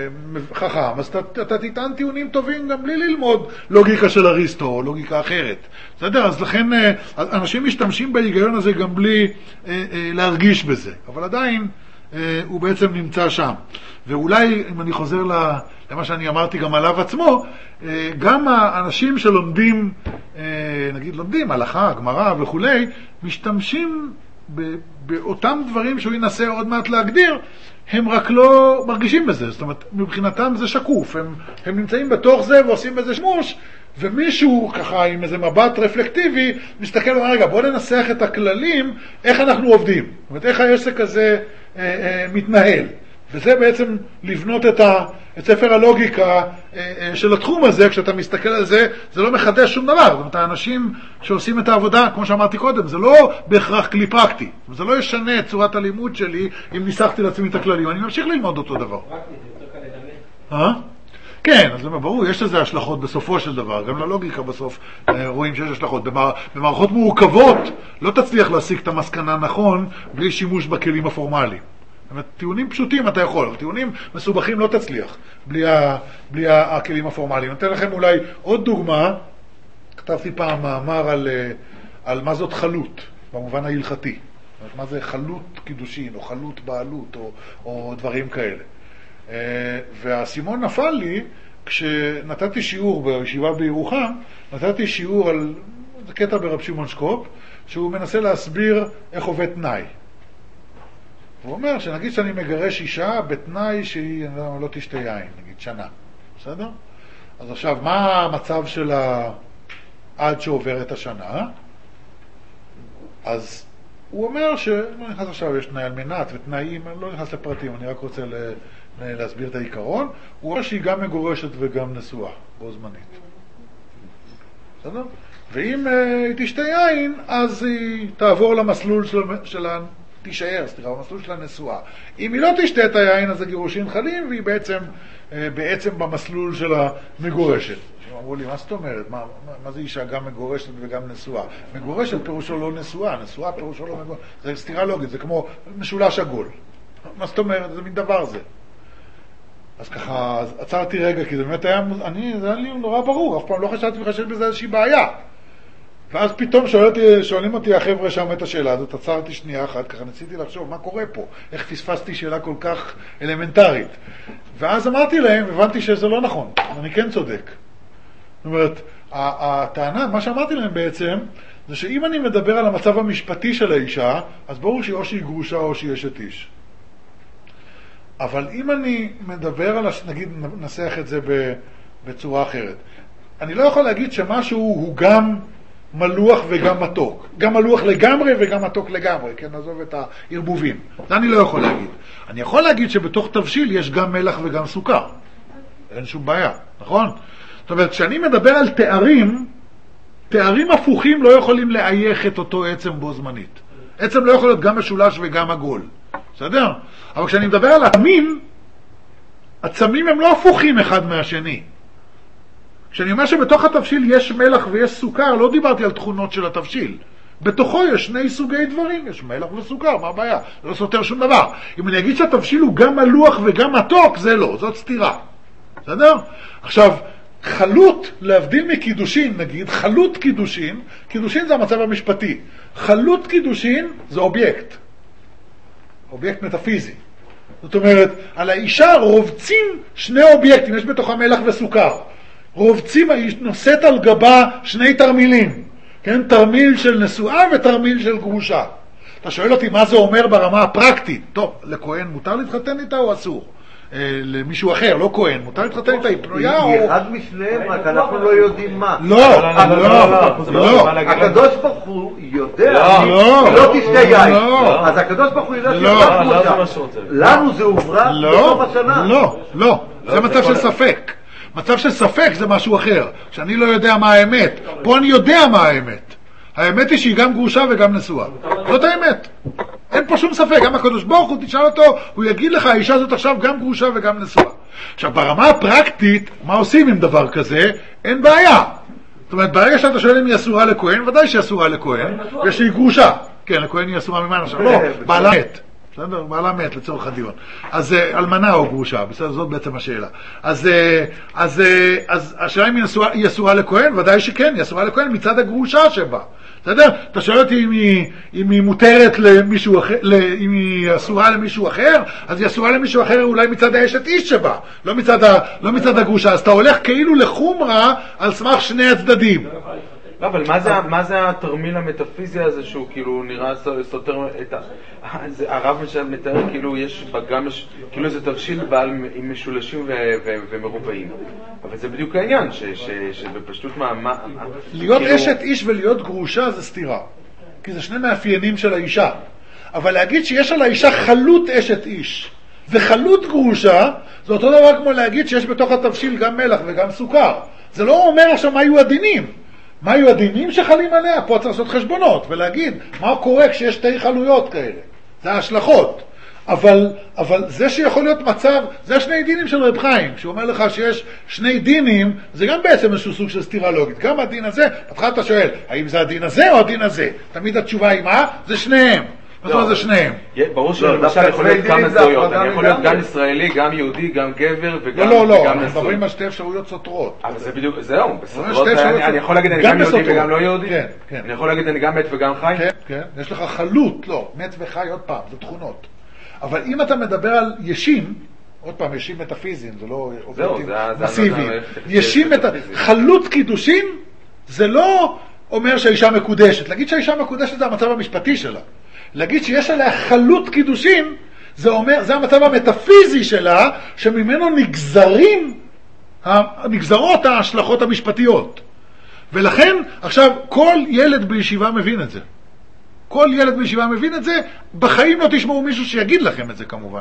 Speaker 1: חכם, אז אתה, אתה תטען טיעונים טובים גם בלי ללמוד לוגיקה של אריסטו או לוגיקה אחרת. בסדר? אז לכן אה, אנשים משתמשים בהיגיון הזה גם בלי אה, אה, להרגיש בזה. אבל עדיין אה, הוא בעצם נמצא שם. ואולי, אם אני חוזר למה שאני אמרתי גם עליו עצמו, גם האנשים שלומדים, נגיד לומדים הלכה, גמרא וכולי, משתמשים באותם דברים שהוא ינסה עוד מעט להגדיר, הם רק לא מרגישים בזה. זאת אומרת, מבחינתם זה שקוף. הם, הם נמצאים בתוך זה ועושים בזה שימוש, ומישהו ככה עם איזה מבט רפלקטיבי מסתכל ואומר, רגע, בוא ננסח את הכללים, איך אנחנו עובדים. זאת אומרת, איך העסק הזה אה, אה, מתנהל. וזה בעצם לבנות את, ה, את ספר הלוגיקה אה, אה, של התחום הזה. כשאתה מסתכל על זה, זה לא מחדש שום דבר. זאת אומרת, האנשים שעושים את העבודה, כמו שאמרתי קודם, זה לא בהכרח כלי פרקטי. זה לא ישנה את צורת הלימוד שלי אם ניסחתי לעצמי את הכללים. אני ממשיך ללמוד אותו דבר.
Speaker 3: פרקטי, זה יותר קל לדמיין.
Speaker 1: אה? כן, אז ברור, יש לזה השלכות בסופו של דבר. גם ללוגיקה בסוף רואים שיש השלכות. במער, במערכות מורכבות לא תצליח להשיג את המסקנה נכון בלי שימוש בכלים הפורמליים. זאת אומרת, טיעונים פשוטים אתה יכול, אבל טיעונים מסובכים לא תצליח בלי, ה, בלי הכלים הפורמליים. אני אתן לכם אולי עוד דוגמה. כתבתי פעם מאמר על, על מה זאת חלות, במובן ההלכתי. זאת אומרת, מה זה חלות קידושין, או חלות בעלות, או, או דברים כאלה. והסימון נפל לי כשנתתי שיעור בישיבה בירוחם, נתתי שיעור על, זה קטע ברב שמעון שקופ, שהוא מנסה להסביר איך עובד תנאי. הוא אומר שנגיד שאני מגרש אישה בתנאי שהיא לא, לא תשתה יין, נגיד שנה. בסדר? אז עכשיו, מה המצב שלה עד שעובר את השנה? אז הוא אומר שלא נכנס עכשיו, יש תנאי על מנת ותנאים, לא נכנס לפרטים, אני רק רוצה ל... להסביר את העיקרון. הוא אומר שהיא גם מגורשת וגם נשואה, בו זמנית. בסדר? ואם uh, היא תשתה יין, אז היא תעבור למסלול של, של ה... תישאר, סליחה, במסלול של הנשואה. אם היא לא תשתה את היין, אז הגירושין חלים, והיא בעצם, uh, בעצם במסלול של המגורשת. אמרו לי, מה זאת אומרת? מה, מה, מה זה אישה גם מגורשת וגם נשואה? מגורשת פירושו לא נשואה, נשואה פירושו לא מגורשת. זה סתירה לוגית, זה כמו משולש עגול. מה זאת אומרת? זה מין דבר זה. אז ככה, עצרתי רגע, כי זה באמת היה, אני, זה היה לי נורא ברור, אף פעם לא חשבתי וחשב בזה איזושהי בעיה. ואז פתאום שואלתי, שואלים אותי החבר'ה שם את השאלה הזאת, עצרתי שנייה אחת, ככה ניסיתי לחשוב, מה קורה פה? איך פספסתי שאלה כל כך אלמנטרית? ואז אמרתי להם, הבנתי שזה לא נכון, אני כן צודק. זאת אומרת, הטענה, מה שאמרתי להם בעצם, זה שאם אני מדבר על המצב המשפטי של האישה, אז ברור שהיא או שהיא גרושה או שהיא אשת איש. אבל אם אני מדבר על, נגיד, נסח את זה בצורה אחרת, אני לא יכול להגיד שמשהו הוא גם מלוח וגם מתוק. גם מלוח לגמרי וגם מתוק לגמרי, כן, נעזוב את הערבובים. זה אני לא יכול להגיד. אני יכול להגיד שבתוך תבשיל יש גם מלח וגם סוכר. אין שום בעיה, נכון? זאת אומרת, כשאני מדבר על תארים, תארים הפוכים לא יכולים לאייך את אותו עצם בו זמנית. עצם לא יכול להיות גם משולש וגם עגול. בסדר? אבל כשאני מדבר על עצמים, עצמים הם לא הפוכים אחד מהשני. כשאני אומר שבתוך התבשיל יש מלח ויש סוכר, לא דיברתי על תכונות של התבשיל. בתוכו יש שני סוגי דברים, יש מלח וסוכר, מה הבעיה? זה לא סותר שום דבר. אם אני אגיד שהתבשיל הוא גם מלוח וגם מתוק, זה לא, זאת סתירה. בסדר? עכשיו, חלות, להבדיל מקידושין, נגיד, חלות קידושין, קידושין זה המצב המשפטי. חלות קידושין זה אובייקט. אובייקט מטאפיזי. זאת אומרת, על האישה רובצים שני אובייקטים, יש בתוכה מלח וסוכר. רובצים, היא נושאת על גבה שני תרמילים. כן? תרמיל של נשואה ותרמיל של גרושה. אתה שואל אותי מה זה אומר ברמה הפרקטית. טוב, לכהן מותר להתחתן איתה או אסור? למישהו אחר, לא כהן, מותר להתחתן איתה, היא פנויה או...
Speaker 5: היא אחד משניהם, רק אנחנו לא יודעים מה.
Speaker 1: לא, לא, לא.
Speaker 5: הקדוש ברוך הוא יודע,
Speaker 1: לא,
Speaker 5: לא תשתה יין.
Speaker 1: לא.
Speaker 5: אז הקדוש ברוך הוא יודע
Speaker 1: לא,
Speaker 5: שיש לך גרושה. לנו זה הוברא בסוף השנה.
Speaker 1: לא, לא, זה מצב של ספק. מצב של ספק זה משהו אחר, שאני לא יודע מה האמת. פה אני יודע מה האמת. האמת היא שהיא גם גרושה וגם נשואה. זאת האמת. אין פה שום ספק, גם הקדוש ברוך הוא, תשאל אותו, הוא יגיד לך, האישה הזאת עכשיו גם גרושה וגם נשואה. עכשיו, ברמה הפרקטית, מה עושים עם דבר כזה? אין בעיה. זאת אומרת, ברגע שאתה שואל אם היא אסורה לכהן, ודאי שהיא אסורה לכהן, ושהיא גרושה. כן, לכהן היא אסורה ממנה עכשיו. לא, בעלה מת. בסדר? בעלה מת לצורך הדיון. אז אלמנה או גרושה, בסדר? זאת בעצם השאלה. אז, אז, אז השאלה אם היא אסורה לכהן, ודאי שכן, היא אסורה לכהן מצד הגרושה שבה. בסדר? אתה שואל אותי אם היא, אם היא מותרת למישהו אחר, אם היא אסורה למישהו אחר, אז היא אסורה למישהו אחר אולי מצד האשת איש שבה, לא מצד, ה, לא מצד הגרושה. אז אתה הולך כאילו לחומרה על סמך שני הצדדים.
Speaker 2: לא, אבל מה זה, מה זה התרמיל המטאפיזי הזה שהוא כאילו נראה סותר את ה... הרב מתאר כאילו יש גם, כאילו זה תבשיל בעל עם משולשים ו, ו, ומרובעים. אבל זה בדיוק העניין, ש, ש, שבפשטות מה... מה
Speaker 1: להיות
Speaker 2: כאילו...
Speaker 1: אשת איש ולהיות גרושה זה סתירה. כי זה שני מאפיינים של האישה. אבל להגיד שיש על האישה חלות אשת איש וחלות גרושה, זה אותו דבר כמו להגיד שיש בתוך התבשיל גם מלח וגם סוכר. זה לא אומר עכשיו מה יהיו הדינים. מה היו הדינים שחלים עליה? פה צריך לעשות חשבונות ולהגיד מה קורה כשיש שתי חלויות כאלה. זה ההשלכות. אבל, אבל זה שיכול להיות מצב, זה השני דינים של רב חיים. כשהוא אומר לך שיש שני דינים, זה גם בעצם איזשהו סוג של סתירה לוגית. גם הדין הזה, בהתחלה אתה שואל, האם זה הדין הזה או הדין הזה? תמיד התשובה היא מה? זה שניהם. זאת אומרת, זה שניהם.
Speaker 2: ברור שלמשל יכול להיות כמה זהויות. אני יכול להיות גם ישראלי, גם יהודי, גם גבר וגם
Speaker 1: נשוי. לא, לא,
Speaker 2: לא,
Speaker 1: אנחנו מדברים על שתי אפשרויות סותרות.
Speaker 2: אבל זה בדיוק, זהו, בסותרות, אני יכול להגיד אני גם יהודי וגם לא יהודי?
Speaker 1: כן, כן.
Speaker 2: אני יכול להגיד אני גם מת וגם חי?
Speaker 1: כן, כן. יש לך חלות, לא, מת וחי עוד פעם, זה תכונות. אבל אם אתה מדבר על ישים, עוד פעם, ישים מטאפיזיים, זה לא אובייקטים מסיביים. ישים מטאפיזיים. חלות קידושין, זה לא אומר שהאישה מקודשת. להגיד שהאישה מקודשת זה המצב המשפטי שלה. להגיד שיש עליה חלות קידושין, זה אומר, זה המצב המטאפיזי שלה, שממנו נגזרים, נגזרות ההשלכות המשפטיות. ולכן, עכשיו, כל ילד בישיבה מבין את זה. כל ילד בישיבה מבין את זה, בחיים לא תשמעו מישהו שיגיד לכם את זה כמובן.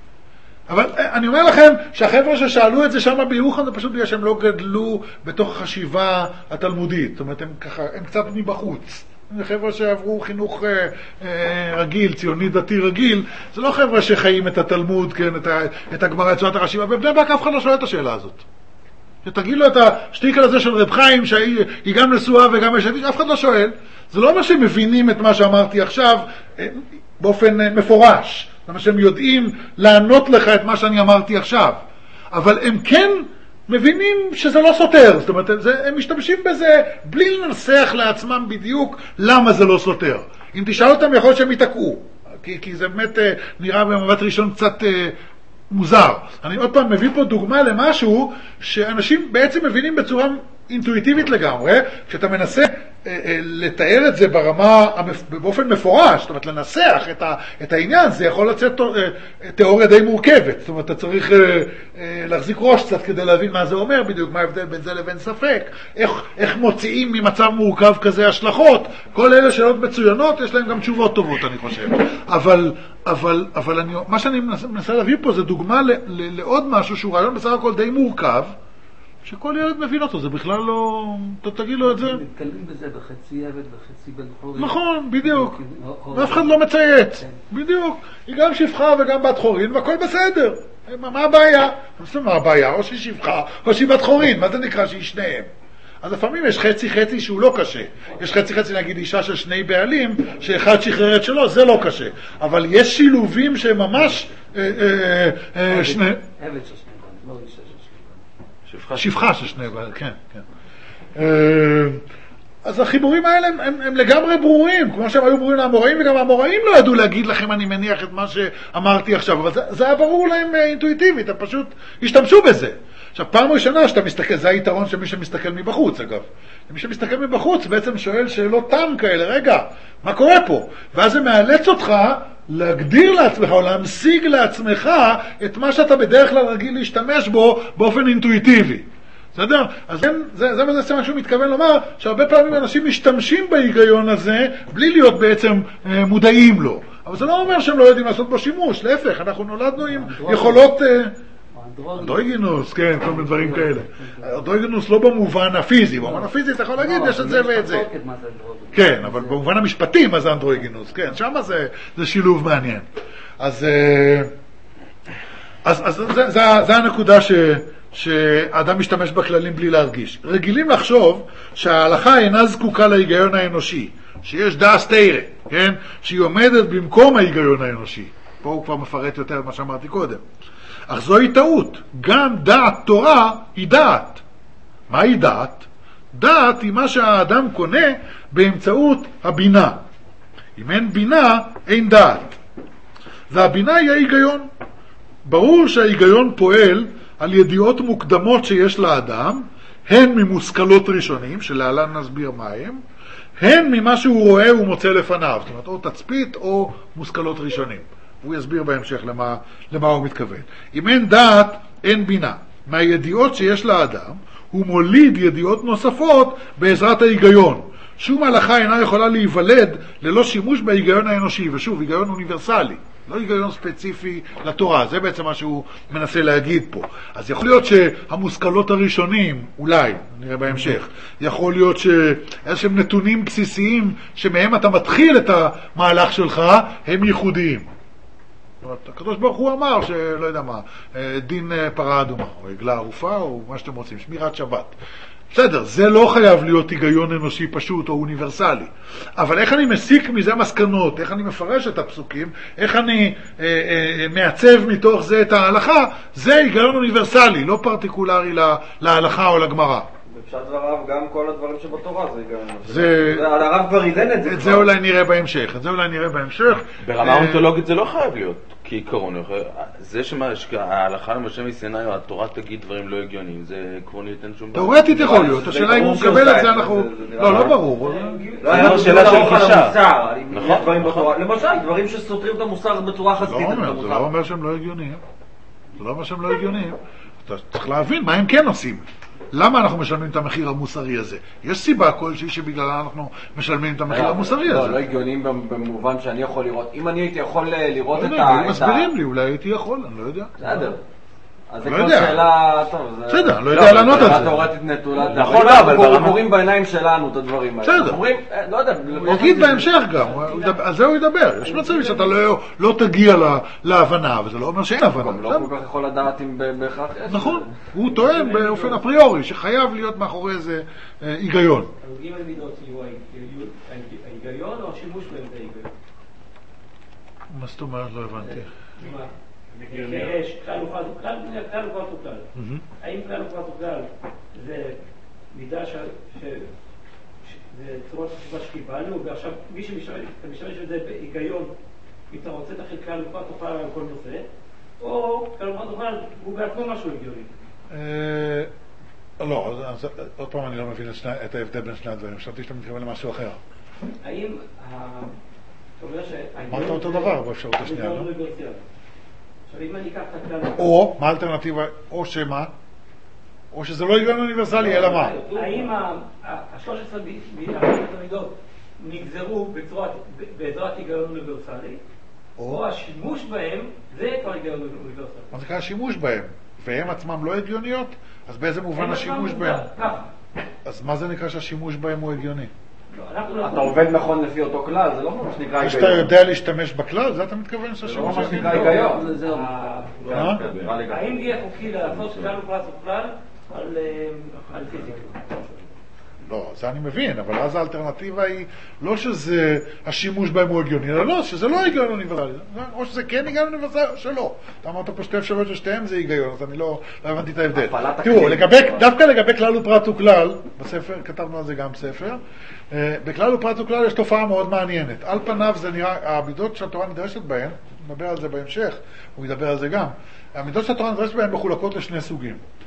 Speaker 1: אבל אני אומר לכם שהחבר'ה ששאלו את זה שם בירוחם, זה פשוט בגלל שהם לא גדלו בתוך החשיבה התלמודית. זאת אומרת, הם ככה, הם קצת מבחוץ. זה חבר'ה שעברו חינוך אה, אה, רגיל, ציוני דתי רגיל, זה לא חבר'ה שחיים את התלמוד, כן, את, ה, את הגמרא, את צורת החשיבה, ובני ברק אף אחד לא שואל את השאלה הזאת. שתגיד לו את השטיקל הזה של רב חיים, שהיא גם נשואה וגם אשת איש, אף אחד לא שואל. זה לא אומר שהם מבינים את מה שאמרתי עכשיו אה, באופן אה, מפורש. זאת אומרת שהם יודעים לענות לך את מה שאני אמרתי עכשיו. אבל הם כן מבינים שזה לא סותר, זאת אומרת, זה, הם משתמשים בזה בלי לנסח לעצמם בדיוק למה זה לא סותר. אם תשאל אותם יכול להיות שהם יתקעו, כי, כי זה באמת אה, נראה במבט ראשון קצת אה, מוזר. אני עוד פעם מביא פה דוגמה למשהו שאנשים בעצם מבינים בצורה אינטואיטיבית לגמרי, כשאתה מנסה אה, אה, לתאר את זה ברמה, באופן מפורש, זאת אומרת לנסח את, ה, את העניין, זה יכול לצאת אה, תיאוריה די מורכבת, זאת אומרת אתה צריך אה, אה, להחזיק ראש קצת כדי להבין מה זה אומר בדיוק, מה ההבדל בין זה לבין ספק, איך, איך מוציאים ממצב מורכב כזה השלכות, כל אלה שאלות מצוינות, יש להם גם תשובות טובות אני חושב, אבל, אבל, אבל אני, מה שאני מנסה, מנסה להביא פה זה דוגמה ל, ל, לעוד משהו שהוא רעיון בסך הכל די מורכב, שכל ילד מבין אותו, זה בכלל לא... אתה תגיד לו את זה.
Speaker 6: מתקלמים בזה בחצי עבד וחצי בן חורין.
Speaker 1: נכון, בדיוק. ואף אחד לא מצייץ. בדיוק. היא גם שפחה וגם בת חורין, והכל בסדר. מה הבעיה? מה הבעיה? או שהיא שפחה, או שהיא בת חורין. מה זה נקרא שהיא שניהם? אז לפעמים יש חצי חצי שהוא לא קשה. יש חצי חצי, נגיד, אישה של שני בעלים, שאחד שחרר את שלו, זה לא קשה. אבל יש שילובים שהם ממש... שני...
Speaker 6: עבד של שני בן, לא אישה.
Speaker 1: שפחה של שני בעלים, כן, כן. אז החיבורים האלה הם, הם, הם לגמרי ברורים, כמו שהם היו ברורים לאמוראים, וגם האמוראים לא ידעו להגיד לכם, אני מניח את מה שאמרתי עכשיו, אבל זה, זה היה ברור להם אינטואיטיבית, הם פשוט השתמשו בזה. עכשיו, פעם ראשונה שאתה מסתכל, זה היתרון של מי שמסתכל מבחוץ, אגב. מי שמסתכל מבחוץ בעצם שואל שאלות תם כאלה, רגע, מה קורה פה? ואז זה מאלץ אותך להגדיר לעצמך או להמשיג לעצמך את מה שאתה בדרך כלל רגיל להשתמש בו באופן אינטואיטיבי. בסדר? אז זה, זה, זה מה זה שהוא מתכוון לומר, שהרבה פעמים אנשים משתמשים בהיגיון הזה בלי להיות בעצם אה, מודעים לו. אבל זה לא אומר שהם לא יודעים לעשות בו שימוש, להפך, אנחנו נולדנו עם יכולות... אה, אנדרוגינוס, כן, כל מיני דברים כאלה. אנדרוגינוס לא במובן הפיזי, במובן הפיזי אתה יכול להגיד, יש את זה ואת זה. כן, אבל במובן המשפטי מה זה אנדרוגינוס, כן, שם זה שילוב מעניין. אז זה הנקודה שהאדם משתמש בכללים בלי להרגיש. רגילים לחשוב שההלכה אינה זקוקה להיגיון האנושי, שיש דאס תירא, כן, שהיא עומדת במקום ההיגיון האנושי. פה הוא כבר מפרט יותר ממה שאמרתי קודם. אך זוהי טעות. גם דעת תורה היא דעת. מה היא דעת? דעת היא מה שהאדם קונה באמצעות הבינה. אם אין בינה, אין דעת. והבינה היא ההיגיון. ברור שההיגיון פועל על ידיעות מוקדמות שיש לאדם, הן ממושכלות ראשונים, שלהלן נסביר מה הם, הן ממה שהוא רואה ומוצא לפניו. זאת אומרת, או תצפית או מושכלות ראשונים. הוא יסביר בהמשך למה, למה הוא מתכוון. אם אין דעת, אין בינה. מהידיעות שיש לאדם, הוא מוליד ידיעות נוספות בעזרת ההיגיון. שום הלכה אינה יכולה להיוולד ללא שימוש בהיגיון האנושי, ושוב, היגיון אוניברסלי, לא היגיון ספציפי לתורה, זה בעצם מה שהוא מנסה להגיד פה. אז יכול להיות שהמושכלות הראשונים, אולי, נראה בהמשך, יכול להיות שאיזשהם נתונים בסיסיים שמהם אתה מתחיל את המהלך שלך, הם ייחודיים. הקדוש ברוך הוא אמר שלא יודע מה, דין פרה אדומה, או עגלה ערופה, או מה שאתם רוצים, שמירת שבת. בסדר, זה לא חייב להיות היגיון אנושי פשוט או אוניברסלי. אבל איך אני מסיק מזה מסקנות, איך אני מפרש את הפסוקים, איך אני אה, אה, מעצב מתוך זה את ההלכה, זה היגיון אוניברסלי, לא פרטיקולרי לה, להלכה או לגמרא.
Speaker 4: בפשט דבריו גם כל הדברים שבתורה זה היגיון אנושי.
Speaker 1: זה...
Speaker 4: הרב כבר ידן את זה.
Speaker 1: את זה אולי נראה בהמשך, את זה אולי נראה בהמשך.
Speaker 2: ברמה אונתולוגית זה לא חייב להיות. כעיקרון, זה שההלכה למשל מסיני או התורה תגיד דברים לא הגיוניים, זה עקרונית אין שום בעיה.
Speaker 1: תאורטית יכול להיות, השאלה אם הוא מקבל את זה אנחנו... לא, לא ברור.
Speaker 2: זה שאלה של גישה.
Speaker 4: נכון. למשל, דברים שסותרים את המוסר בצורה חזקית.
Speaker 1: זה לא אומר שהם לא הגיוניים. זה לא אומר שהם לא הגיוניים. אתה צריך להבין מה הם כן עושים. למה אנחנו משלמים את המחיר המוסרי הזה? יש סיבה כלשהי שבגללה אנחנו משלמים את המחיר המוסרי הזה.
Speaker 4: לא, לא הגיונים במובן שאני יכול לראות. אם אני הייתי יכול לראות את ה...
Speaker 1: לא יודע, מסבירים לי, אולי הייתי יכול, אני לא יודע.
Speaker 4: בסדר. אז זה כבר שאלה...
Speaker 1: בסדר, אני לא יודע לענות על זה.
Speaker 4: שאלה תאורטית נטולה. נכון, אנחנו קוראים בעיניים שלנו את הדברים האלה.
Speaker 1: בסדר.
Speaker 4: לא יודע.
Speaker 1: הוא יגיד בהמשך גם, על זה הוא ידבר. יש מצבים שאתה לא תגיע להבנה, וזה לא אומר שאין הבנה.
Speaker 4: לא כל כך יכול לדעת אם בהכרח יש.
Speaker 1: נכון, הוא טוען באופן אפריורי, שחייב להיות מאחורי איזה היגיון.
Speaker 3: אם המידות יהיו ההיגיון או השימוש בהם זה ההיגיון?
Speaker 1: מה זאת אומרת? לא הבנתי.
Speaker 3: יש כלל ופרט וכלל, כלל ופרט וכלל. האם כלל ופרט וכלל זה מידה שזה צורת חשיבה שקיבלנו, ועכשיו מי שמשתמש בזה בהיגיון, אם אתה רוצה תחיל כלל ופרט וכלל על כל נושא, או כלל ופרט וכלל הוא בעצמו משהו הגיוני?
Speaker 1: לא, עוד פעם אני לא מבין את ההבדל בין שני הדברים, חשבתי שאתה מתכוון למשהו אחר.
Speaker 3: האם
Speaker 1: אמרת אותו דבר באפשרות השנייה, לא?
Speaker 3: אם אני אקח את הכלל...
Speaker 1: או, מה האלטרנטיבה? או שמה? או שזה לא היגיון אוניברסלי, אלא מה?
Speaker 3: האם ה-שלוש עשרה מידות נגזרו בעזרת היגיון אוניברסלי, או השימוש בהם זה כבר היגיון אוניברסלי?
Speaker 1: מה זה קרה השימוש בהם? והם עצמם לא הגיוניות? אז באיזה מובן השימוש בהם? אז מה זה נקרא שהשימוש בהם הוא הגיוני?
Speaker 4: אתה עובד נכון לפי אותו כלל, זה לא מה שנקרא היגיון.
Speaker 1: כשאתה יודע להשתמש בכלל, זה אתה מתכוון שהשימוש
Speaker 4: זה לא מה שנקרא היגיון.
Speaker 3: האם יהיה חוקי לעשות כלל ופרט וכלל על פיזיקה?
Speaker 1: לא, זה אני מבין, אבל אז האלטרנטיבה היא לא שזה השימוש בהם הוא הגיוני, אלא לא, שזה לא היגיון אוניברסלי. או שזה כן היגיון אוניברסלי או שלא. אתה אמרת פה שתי אפשרויות ששתיהם זה היגיון, אז אני לא הבנתי את ההבדל. תראו, דווקא לגבי כלל ופרט וכלל, בספר, כתבנו על זה גם בספר, בכלל ופרט וכלל יש תופעה מאוד מעניינת. על פניו זה נראה, המידות שהתורה נדרשת בהן, נדבר על זה בהמשך, הוא ידבר על זה גם, המידות שהתורה נדרשת בהן מחולקות לשני סוגים.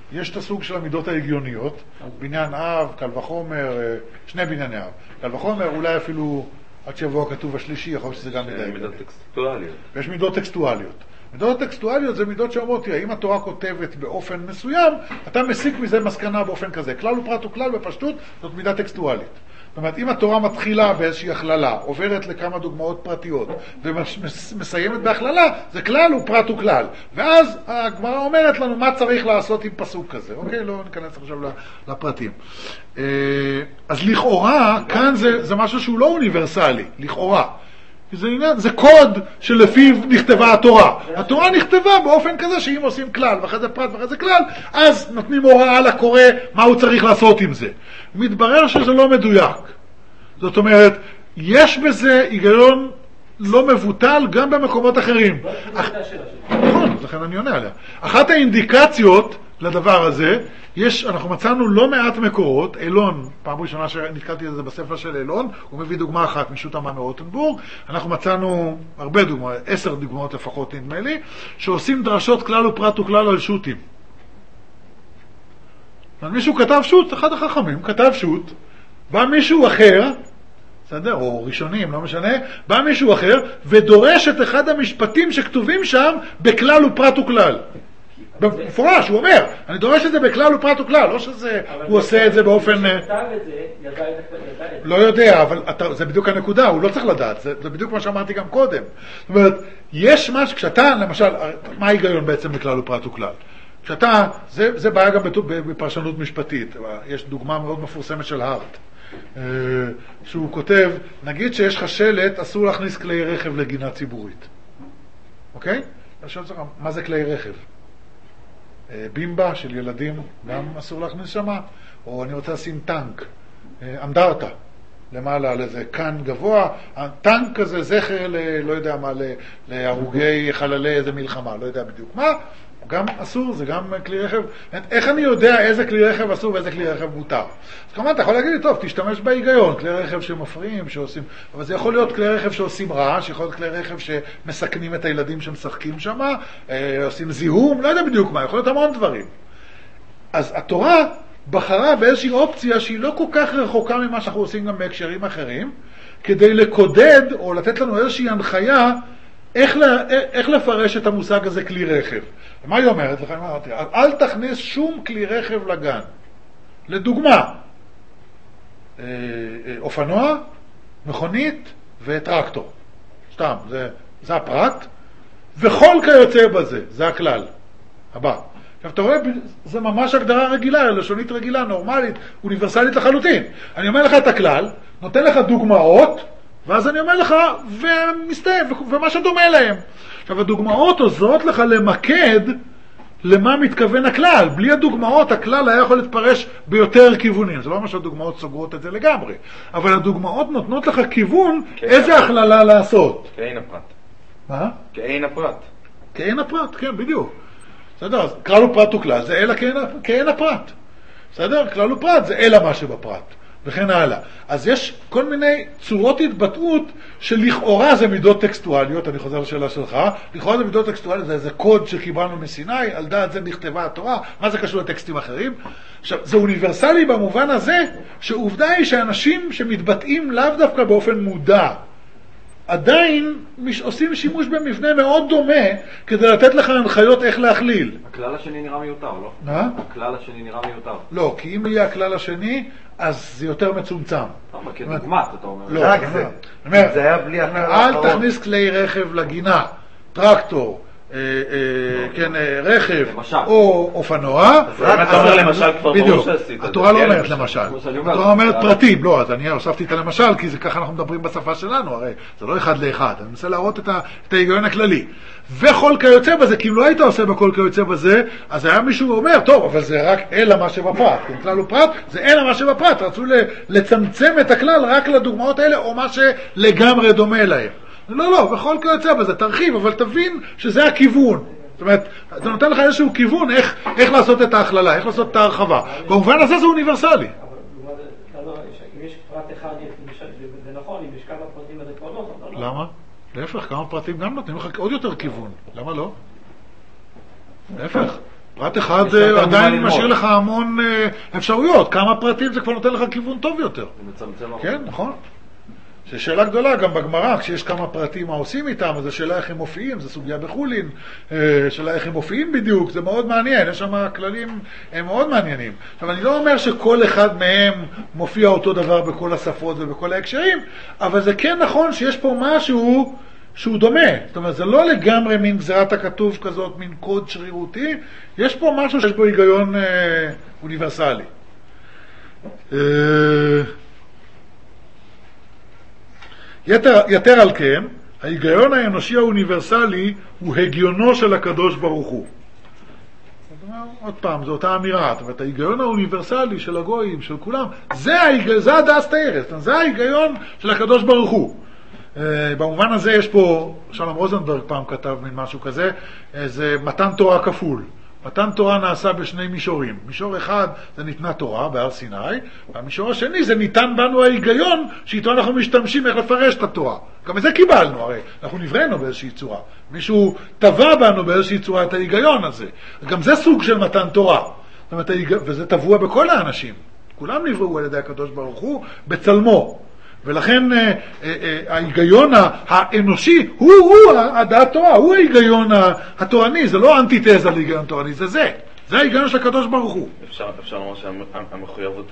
Speaker 1: יש את הסוג של המידות ההגיוניות, בניין אב, קל וחומר, שני בנייני אב. קל וחומר, אולי אפילו עד שיבוא הכתוב השלישי, יכול להיות שזה גם מידה הגיונית.
Speaker 2: מידות טקסטואליות.
Speaker 1: ויש מידות טקסטואליות. מידות טקסטואליות זה מידות שאומרות, אם התורה כותבת באופן מסוים, אתה מסיק מזה מסקנה באופן כזה. כלל ופרט וכלל בפשטות, זאת מידה טקסטואלית. זאת אומרת, אם התורה מתחילה באיזושהי הכללה, עוברת לכמה דוגמאות פרטיות, ומסיימת בהכללה, זה כלל ופרט וכלל. ואז הגמרא אומרת לנו מה צריך לעשות עם פסוק כזה. אוקיי? לא ניכנס עכשיו לפרטים. אז לכאורה, כאן זה, זה משהו שהוא לא אוניברסלי, לכאורה. זה, עניין, זה קוד שלפיו נכתבה התורה. התורה נכתבה באופן כזה שאם עושים כלל, ואחרי זה פרט ואחרי זה כלל, אז נותנים הוראה לקורא מה הוא צריך לעשות עם זה. מתברר שזה לא מדויק. זאת אומרת, יש בזה היגיון לא מבוטל גם במקומות אחרים. נכון, לכן אני עונה עליה. אחת האינדיקציות לדבר הזה, יש, אנחנו מצאנו לא מעט מקורות, אילון, פעם ראשונה שנתקלתי את זה בספר של אילון, הוא מביא דוגמה אחת משו"ת עמא מרוטנבורג, אנחנו מצאנו הרבה דוגמאות, עשר דוגמאות לפחות נדמה לי, שעושים דרשות כלל ופרט וכלל על שו"תים. מישהו כתב שו"ת, אחד החכמים כתב שו"ת, בא מישהו אחר, בסדר, או ראשונים, לא משנה, בא מישהו אחר ודורש את אחד המשפטים שכתובים שם בכלל ופרט וכלל. במפורש, הוא אומר, אני דורש את זה בכלל ופרט וכלל, לא שזה, הוא עושה את זה באופן... לא יודע, אבל זה בדיוק הנקודה, הוא לא צריך לדעת, זה בדיוק מה שאמרתי גם קודם. זאת אומרת, יש משהו, כשאתה, למשל, מה ההיגיון בעצם בכלל ופרט וכלל? כשאתה, זה בעיה גם בפרשנות משפטית, יש דוגמה מאוד מפורסמת של הארט, שהוא כותב, נגיד שיש לך שלט, אסור להכניס כלי רכב לגינה ציבורית. אוקיי? מה זה כלי רכב? בימבה של ילדים, גם אסור להכניס שמה, או אני רוצה לשים טנק, אנדרטה, למעלה על איזה קן גבוה, הטנק הזה זכר ל, לא יודע מה, להרוגי חללי איזה מלחמה, לא יודע בדיוק מה, גם אסור, זה גם כלי רכב, איך אני יודע איזה כלי רכב אסור ואיזה כלי רכב מותר? אז כמובן אתה יכול להגיד לי, טוב, תשתמש בהיגיון, כלי רכב שמפריעים, שעושים, אבל זה יכול להיות כלי רכב שעושים רעש, יכול להיות כלי רכב שמסכנים את הילדים שמשחקים שם, עושים זיהום, לא יודע בדיוק מה, יכול להיות המון דברים. אז התורה בחרה באיזושהי אופציה שהיא לא כל כך רחוקה ממה שאנחנו עושים גם בהקשרים אחרים, כדי לקודד או לתת לנו איזושהי הנחיה איך, לה, איך לפרש את המושג הזה כלי רכב. מה היא אומרת? לכן אמרתי, אל תכניס שום כלי רכב לגן. לדוגמה, אופנוע, מכונית וטרקטור. סתם, זה, זה הפרט, וכל כיוצא בזה, זה הכלל. הבא. עכשיו, אתה רואה, זה ממש הגדרה רגילה, לשונית רגילה, נורמלית, אוניברסלית לחלוטין. אני אומר לך את הכלל, נותן לך דוגמאות, ואז אני אומר לך, ומסתיים, ומה שדומה להם. עכשיו, הדוגמאות עוזרות לך למקד למה מתכוון הכלל. בלי הדוגמאות, הכלל היה יכול להתפרש ביותר כיוונים. זה לא מה שהדוגמאות סוגרות את זה לגמרי. אבל הדוגמאות נותנות לך כיוון איזה הכללה לעשות.
Speaker 2: כאין הפרט.
Speaker 1: מה?
Speaker 2: כאין הפרט.
Speaker 1: כאין הפרט, כן, בדיוק. בסדר, אז כלל ופרט וכלל, זה אלא כאין הפרט. בסדר? כלל ופרט זה אלא מה שבפרט. וכן הלאה. אז יש כל מיני צורות התבטאות שלכאורה זה מידות טקסטואליות, אני חוזר לשאלה שלך, לכאורה זה מידות טקסטואליות, זה איזה קוד שקיבלנו מסיני, על דעת זה נכתבה התורה, מה זה קשור לטקסטים אחרים? עכשיו, זה אוניברסלי במובן הזה, שעובדה היא שאנשים שמתבטאים לאו דווקא באופן מודע, עדיין עושים שימוש במבנה מאוד דומה כדי לתת לך הנחיות איך להכליל.
Speaker 4: הכלל השני נראה מיותר, לא?
Speaker 1: מה?
Speaker 4: הכלל השני נראה מיותר.
Speaker 1: לא, כי אם יהיה הכלל השני, אז זה יותר מצומצם.
Speaker 4: אבל כדוגמת, אתה אומר.
Speaker 1: לא,
Speaker 5: רק זה. זה היה בלי הכלל האחרון.
Speaker 1: אל תכניס כלי רכב לגינה, טרקטור, כן, רכב, או אופנוע.
Speaker 2: אם אתה אומר למשל כבר ברור שעשית.
Speaker 1: התורה לא אומרת למשל. התורה אומרת פרטים. לא, אז אני הוספתי את למשל, כי זה ככה אנחנו מדברים בשפה שלנו, הרי זה לא אחד לאחד. אני מנסה להראות את ההיגיון הכללי. וכל כיוצא בזה, כי אם לא היית עושה בכל כיוצא בזה, אז היה מישהו אומר, טוב, אבל זה רק אלא מה שבפרט. כן, כלל ופרט, זה אלא מה שבפרט. רצו לצמצם את הכלל רק לדוגמאות האלה, או מה שלגמרי דומה להם. לא, לא, בכל כיוצא בזה, תרחיב, אבל תבין שזה הכיוון. זאת אומרת, זה נותן לך איזשהו כיוון איך, איך לעשות את ההכללה, איך לעשות את ההרחבה. במובן הזה זה אוניברסלי.
Speaker 3: אבל אם יש פרט אחד, זה נכון, אם יש כמה פרטים אז זה כבר לא.
Speaker 1: למה? להפך, כמה פרטים גם נותנים לך עוד יותר כיוון. למה לא? להפך. פרט אחד עדיין משאיר לך המון אפשרויות, כמה פרטים זה כבר נותן לך כיוון טוב יותר. כן, נכון. זו שאלה גדולה, גם בגמרא, כשיש כמה פרטים מה עושים איתם, אז השאלה איך הם מופיעים, זו סוגיה בחולין, שאלה איך הם מופיעים בדיוק, זה מאוד מעניין, יש שם כללים, הם מאוד מעניינים. עכשיו, אני לא אומר שכל אחד מהם מופיע אותו דבר בכל השפות ובכל ההקשרים, אבל זה כן נכון שיש פה משהו שהוא דומה. זאת אומרת, זה לא לגמרי מין גזירת הכתוב כזאת, מין קוד שרירותי, יש פה משהו שיש בו היגיון אה, אוניברסלי. אה... יתר, יתר על כן, ההיגיון האנושי האוניברסלי הוא הגיונו של הקדוש ברוך הוא. עוד פעם, זו אותה אמירה, זאת אומרת, ההיגיון האוניברסלי של הגויים, של כולם, זה, ההיג... זה הדאס תארס, זה ההיגיון של הקדוש ברוך הוא. Uh, במובן הזה יש פה, שלום רוזנברג פעם כתב מן משהו כזה, זה מתן תורה כפול. מתן תורה נעשה בשני מישורים. מישור אחד זה ניתנה תורה בהר סיני, והמישור השני זה ניתן בנו ההיגיון שאיתו אנחנו משתמשים איך לפרש את התורה. גם את זה קיבלנו, הרי אנחנו נבראנו באיזושהי צורה. מישהו טבע בנו באיזושהי צורה את ההיגיון הזה. גם זה סוג של מתן תורה. זאת אומרת, וזה טבוע בכל האנשים. כולם נבראו על ידי הקדוש ברוך הוא בצלמו. ולכן אה, אה, אה, ההיגיון האנושי הוא, הוא הדעת תורה, הוא ההיגיון התורני, זה לא אנטיתזה להיגיון תורני, זה זה. זה ההיגיון של הקדוש ברוך הוא.
Speaker 2: אפשר, אפשר לומר שהמחויבות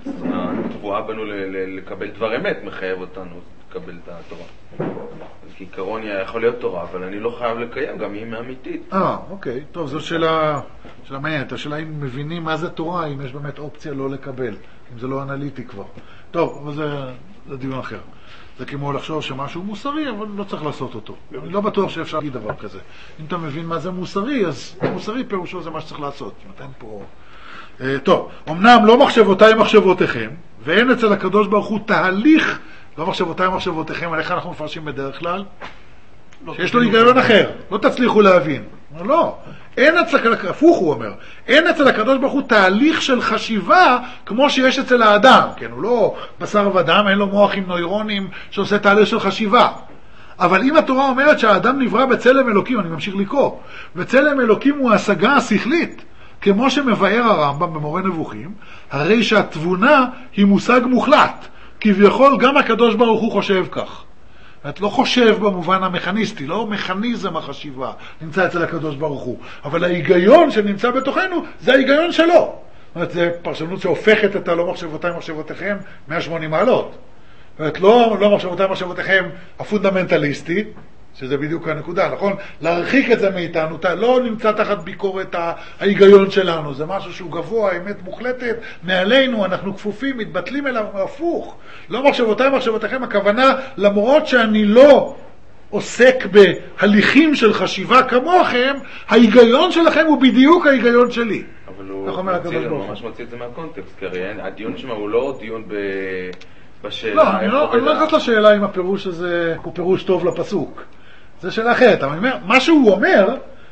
Speaker 2: התבואה בנו לקבל דבר אמת, מחייב אותנו לקבל את התורה. כי עיקרון יכול להיות תורה, אבל אני לא חייב לקיים, גם היא מאמיתית.
Speaker 1: אה, אוקיי. טוב, זו שאלה, שאלה מעניינת. השאלה אם מבינים מה זה תורה, אם יש באמת אופציה לא לקבל, אם זה לא אנליטי כבר. טוב, אבל זה, זה דיון אחר. זה כמו לחשוב שמשהו מוסרי, אבל לא צריך לעשות אותו. אני לא בטוח שאפשר להגיד דבר כזה. אם אתה מבין מה זה מוסרי, אז מוסרי פירושו זה מה שצריך לעשות. נתן פה... אה, טוב, אמנם לא מחשבותיי מחשבותיכם, ואין אצל הקדוש ברוך הוא תהליך, לא מחשבותיי מחשבותיכם, על איך אנחנו מפרשים בדרך כלל? שיש לו היגיון אחר, לא תצליחו להבין. לא, אין אצל, הפוך הוא אומר, אין אצל הקדוש ברוך הוא תהליך של חשיבה כמו שיש אצל האדם, כן, הוא לא בשר ודם, אין לו מוח עם נוירונים שעושה תהליך של חשיבה. אבל אם התורה אומרת שהאדם נברא בצלם אלוקים, אני ממשיך לקרוא, בצלם אלוקים הוא השגה השכלית, כמו שמבאר הרמב"ם במורה נבוכים, הרי שהתבונה היא מושג מוחלט, כביכול גם הקדוש ברוך הוא חושב כך. את לא חושב במובן המכניסטי, לא מכניזם החשיבה נמצא אצל הקדוש ברוך הוא, אבל ההיגיון שנמצא בתוכנו זה ההיגיון שלו. זאת אומרת, זה פרשנות שהופכת את הלא מחשבותיי מחשבותיכם מאה ושמונים מעלות. זאת אומרת, לא, לא מחשבותיי מחשבותיכם הפונדמנטליסטי, שזה בדיוק הנקודה, נכון? להרחיק את זה מאיתנו, לא נמצא תחת ביקורת ההיגיון שלנו, זה משהו שהוא גבוה, האמת מוחלטת, מעלינו, אנחנו כפופים, מתבטלים אליו, הפוך. לא מחשבותיי מחשבותיכם, הכוונה, למרות שאני לא עוסק בהליכים של חשיבה כמוכם, ההיגיון שלכם הוא בדיוק ההיגיון שלי.
Speaker 2: אבל הוא מוציא, ממש מוציא את זה מהקונטקסט, כי הרי הדיון שמה הוא לא דיון ב... בשאלה...
Speaker 1: לא, אני לא, אני לא יודעת לשאלה אם הפירוש הזה הוא פירוש טוב לפסוק. זה שאלה אחרת, אבל אני אומר, מה שהוא אומר,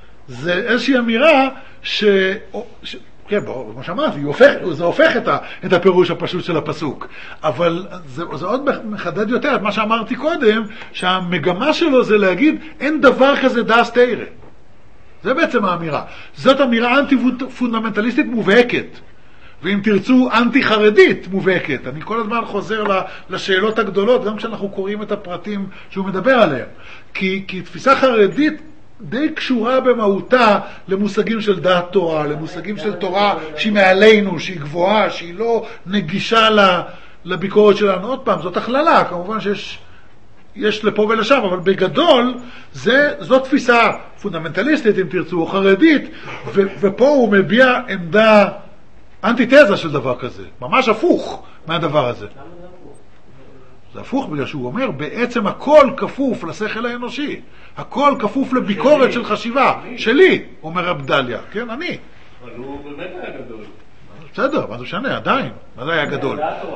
Speaker 1: זה איזושהי אמירה ש... ש... כן, בוא, כמו שאמרתי, הופך, זה הופך את, ה, את הפירוש הפשוט של הפסוק. אבל זה, זה עוד מחדד יותר את מה שאמרתי קודם, שהמגמה שלו זה להגיד, אין דבר כזה דאס תאירה. זה בעצם האמירה. זאת אמירה אנטי-פונדמנטליסטית מובהקת. ואם תרצו אנטי-חרדית מובהקת. אני כל הזמן חוזר לשאלות הגדולות, גם כשאנחנו קוראים את הפרטים שהוא מדבר עליהם. כי, כי תפיסה חרדית די קשורה במהותה למושגים של דעת תורה, למושגים של תורה שהיא מעלינו, שהיא גבוהה, שהיא לא נגישה לביקורת שלנו. עוד פעם, זאת הכללה, כמובן שיש יש לפה ולשם, אבל בגדול זה, זאת תפיסה פונדמנטליסטית, אם תרצו, או חרדית, ו, ופה הוא מביע עמדה אנטיתזה של דבר כזה, ממש הפוך מהדבר הזה. זה הפוך בגלל שהוא אומר, בעצם הכל כפוף לשכל האנושי, הכל כפוף לביקורת של חשיבה, שלי, אומר הבדליה, כן, אני.
Speaker 7: אבל הוא באמת היה גדול.
Speaker 1: בסדר, מה זה משנה, עדיין, מה זה היה גדול?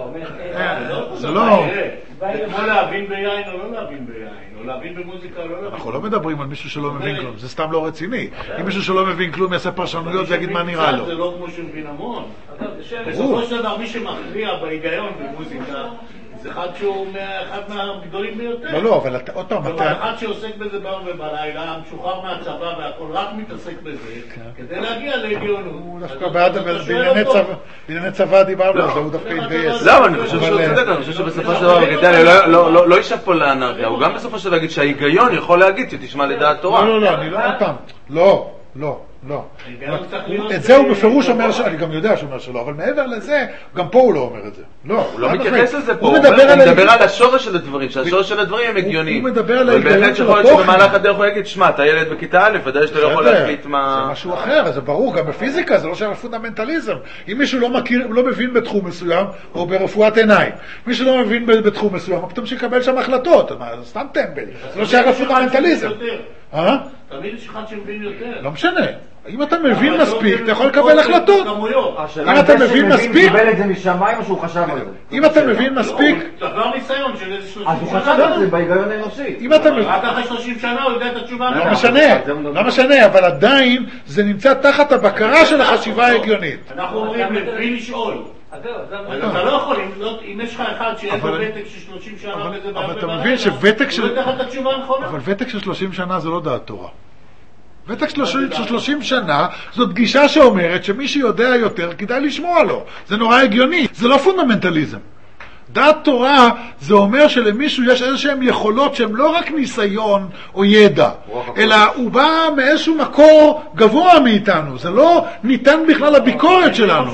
Speaker 1: זה לא...
Speaker 7: כמו להבין ביין או לא להבין ביין, או להבין במוזיקה או לא להבין.
Speaker 1: אנחנו לא מדברים על מישהו שלא מבין כלום, זה סתם לא רציני. אם מישהו שלא מבין כלום יעשה פרשנויות ויגיד מה נראה לו.
Speaker 7: זה לא כמו שהוא מבין המון. בסופו של דבר מי שמכריע בהיגיון במוזיקה אחד שהוא אחד מהגדולים ביותר.
Speaker 1: לא, לא, אבל עוד פעם,
Speaker 7: כלומר, אחד שעוסק בזה ביום ובלילה, משוחרר מהצבא והכל, רק מתעסק בזה, כדי להגיע להגיונות.
Speaker 1: הוא דווקא בעד, בענייני צבא דיברנו על זה, הוא דווקא התגייס.
Speaker 2: לא, אבל אני חושב שהוא צודק, אני חושב שבסופו של דבר, לא יישב פה לאנרכיה, הוא גם בסופו של דבר להגיד שההיגיון יכול להגיד שתשמע לדעת תורה.
Speaker 1: לא, לא, לא, אני לא, עוד פעם, לא, לא. לא. את זה הוא בפירוש אומר שלא, אני גם יודע שהוא אומר שלא, אבל מעבר לזה, גם פה הוא לא אומר את זה. לא,
Speaker 2: הוא לא מתייחס לזה פה, הוא מדבר על השורש של הדברים, שהשורש של הדברים הם הגיוניים.
Speaker 1: הוא מדבר על ההיגיון של
Speaker 2: התוכן. ובאמת שבמהלך הדרך הוא יגיד, שמע, אתה ילד בכיתה א', ודאי שאתה לא יכול להחליט מה...
Speaker 1: זה משהו אחר, זה ברור, גם בפיזיקה, זה לא שייך לפונדמנטליזם. אם מישהו לא מכיר, לא מבין בתחום מסוים, או ברפואת עיניים, מישהו לא מבין בתחום מסוים, פתאום שיקבל שם החלטות, זה סתם טמבל, זה לא שייך לפונדמנטליזם.
Speaker 7: תמיד יש אחד שמבין יותר.
Speaker 1: לא משנה. אם אתה מבין מספיק, אתה יכול לקבל החלטות. אם אתה מבין מספיק...
Speaker 4: הוא קיבל את זה משמיים או שהוא חשב על זה?
Speaker 1: אם אתה מבין מספיק...
Speaker 7: אתה כבר ניסיון של איזה שלושים שנה.
Speaker 4: אז הוא חשב על זה בהיגיון האנושי.
Speaker 7: רק אחרי שלושים שנה הוא יודע את התשובה.
Speaker 1: לא משנה, לא משנה, אבל עדיין זה נמצא תחת הבקרה של החשיבה ההגיונית.
Speaker 7: אנחנו אומרים בלי לשאול. אתה לא יכול, אם יש לך אחד שיש לו ותק של שלושים שנה וזה בעיה
Speaker 1: אבל אתה מבין שוותק של...
Speaker 7: הוא יודע לך את התשובה הנכונה.
Speaker 1: אבל ותק של שלושים שנה זה לא דעת תורה. ותק של שלושים שנה זאת גישה שאומרת שמי שיודע יותר כדאי לשמוע לו. זה נורא הגיוני, זה לא פונדמנטליזם. דעת תורה זה אומר שלמישהו יש איזשהם יכולות שהן לא רק ניסיון או ידע, אלא הוא בא מאיזשהו מקור גבוה מאיתנו. זה לא ניתן בכלל לביקורת שלנו.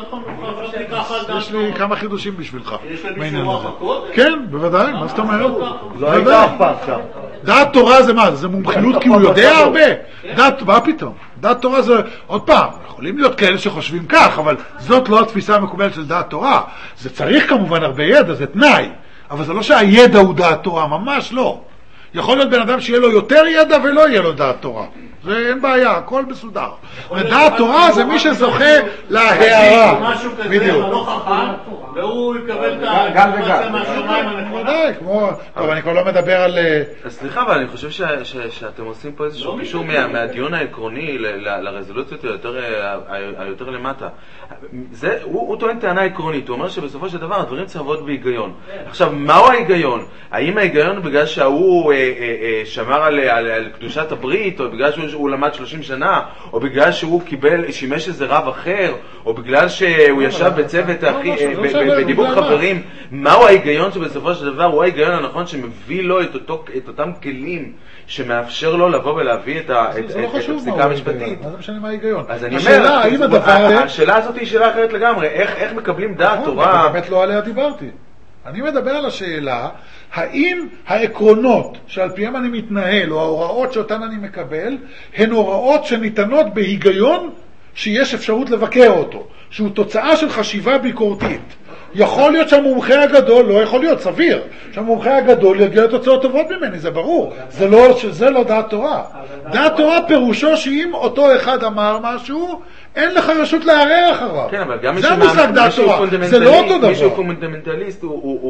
Speaker 1: יש לי כמה חידושים בשבילך.
Speaker 7: יש למישהו רוח הקודש?
Speaker 1: כן, בוודאי, מה זאת אומרת?
Speaker 5: לא הייתה אף פעם שם.
Speaker 1: דעת תורה זה מה? זה מומחיות כי הוא יודע הרבה? דעת, מה פתאום? דעת תורה זה, עוד פעם, יכולים להיות כאלה שחושבים כך, אבל זאת לא התפיסה המקובלת של דעת תורה. זה צריך כמובן הרבה ידע, זה תנאי, אבל זה לא שהידע הוא דעת תורה, ממש לא. יכול להיות בן אדם שיהיה לו יותר ידע ולא יהיה לו דעת תורה. זה אין בעיה, הכל מסודר. ודעת תורה זה מי שזוכה להערה.
Speaker 7: בדיוק. והוא יקבל את האינפורמציה מהשמיים הנכונה.
Speaker 1: ודאי, כמו... טוב, אני כבר לא מדבר על...
Speaker 2: סליחה, אבל אני חושב שאתם עושים פה איזשהו קישור מהדיון העקרוני לרזולוציות היותר למטה. הוא טוען טענה עקרונית, הוא אומר שבסופו של דבר הדברים צריכים לעבוד בהיגיון. עכשיו, מהו ההיגיון? האם ההיגיון בגלל שהוא שמר על קדושת הברית, או בגלל שהוא למד שלושים שנה, או בגלל שהוא קיבל, שימש איזה רב אחר, או בגלל שהוא ישב בצוות בדיבור חברים? מהו ההיגיון שבסופו של דבר הוא ההיגיון הנכון שמביא לו את אותם כלים שמאפשר לו לבוא ולהביא את הפסיקה המשפטית?
Speaker 1: מה זה משנה מה ההיגיון?
Speaker 2: אז אני אומר, השאלה הזאת היא שאלה אחרת לגמרי, איך מקבלים דעת תורה?
Speaker 1: באמת לא עליה דיברתי. אני מדבר על השאלה, האם העקרונות שעל פיהם אני מתנהל, או ההוראות שאותן אני מקבל, הן הוראות שניתנות בהיגיון שיש אפשרות לבקר אותו, שהוא תוצאה של חשיבה ביקורתית. יכול להיות שהמומחה הגדול, לא יכול להיות, סביר, שהמומחה הגדול יגיע לתוצאות טובות ממני, זה ברור. זה לא, שזה לא דעת תורה. דעת תורה פירושו שאם אותו אחד אמר משהו, אין לך רשות לערער אחריו.
Speaker 2: כן, אבל גם
Speaker 1: זה המושג דעת תורה, זה לא אותו דבר.
Speaker 2: מישהו פונדמנטליסט,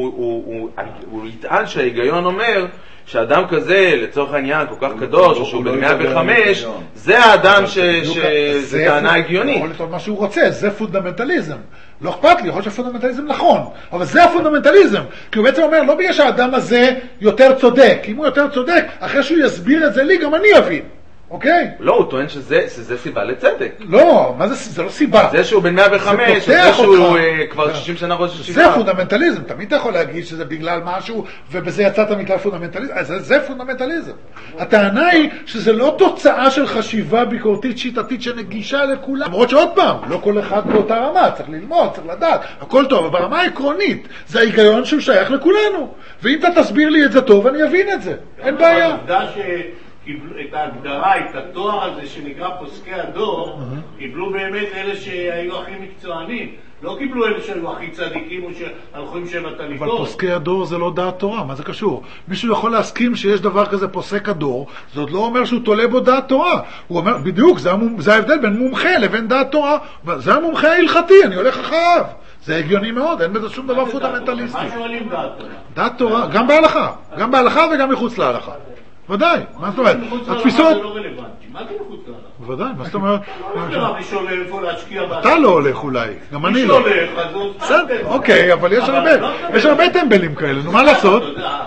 Speaker 2: הוא יטען שההיגיון אומר שאדם כזה, לצורך העניין, כל כך קדוש, או שהוא בן מאה וחמש, זה האדם שזה טענה הגיונית.
Speaker 1: יכול להיות מה שהוא רוצה, זה פונדמנטליזם. לא אכפת לי, יכול להיות שפונדמנטליזם נכון, אבל זה הפונדמנטליזם, כי הוא בעצם אומר, לא בגלל שהאדם הזה יותר צודק, אם הוא יותר צודק, אחרי שהוא יסביר את זה לי, גם אני אבין. אוקיי?
Speaker 2: לא, הוא טוען שזה סיבה לצדק.
Speaker 1: לא, מה זה? זה לא סיבה.
Speaker 2: זה שהוא בן מאה וחמש, זה שהוא כבר שישים שנה ראש ישיבה.
Speaker 1: זה פונדמנטליזם, תמיד אתה יכול להגיד שזה בגלל משהו, ובזה יצאת מכלל פונדמנטליזם. זה פונדמנטליזם. הטענה היא שזה לא תוצאה של חשיבה ביקורתית שיטתית שנגישה לכולם. למרות שעוד פעם, לא כל אחד באותה רמה, צריך ללמוד, צריך לדעת, הכל טוב, אבל ברמה העקרונית, זה ההיגיון שהוא שייך לכולנו. ואם אתה תסביר לי את זה טוב, אני אבין את זה. אין בעיה.
Speaker 7: קיבלו את ההגדרה, את התואר הזה שנקרא פוסקי הדור, קיבלו באמת אלה שהיו הכי מקצוענים. לא קיבלו אלה שהיו הכי צדיקים או שהלכו עם שבע תליטות.
Speaker 1: אבל פוסקי הדור זה לא דעת תורה, מה זה קשור? מישהו יכול להסכים שיש דבר כזה פוסק הדור, זה עוד לא אומר שהוא תולה בו דעת תורה. הוא אומר, בדיוק, זה, זה ההבדל בין מומחה לבין דעת תורה. זה המומחה ההלכתי, אני הולך אחריו. זה הגיוני מאוד, אין בזה שום דבר פונדמנטליסטי.
Speaker 7: מה שואלים דעת תורה?
Speaker 1: דעת תורה, גם בהלכה. גם בהלכה וגם מחוץ להלכה. ודאי, מה זאת אומרת? התפיסות...
Speaker 7: זה לא רלוונטי. מה זה מחוץ להלכה?
Speaker 1: בוודאי, מה זאת אומרת?
Speaker 7: מי שהולך איפה להשקיע בה.
Speaker 1: אתה לא הולך אולי, גם אני לא.
Speaker 7: מי שהולך, אז הוא...
Speaker 1: בסדר, אוקיי, אבל יש הרבה, יש הרבה טמבלים כאלה, נו מה לעשות?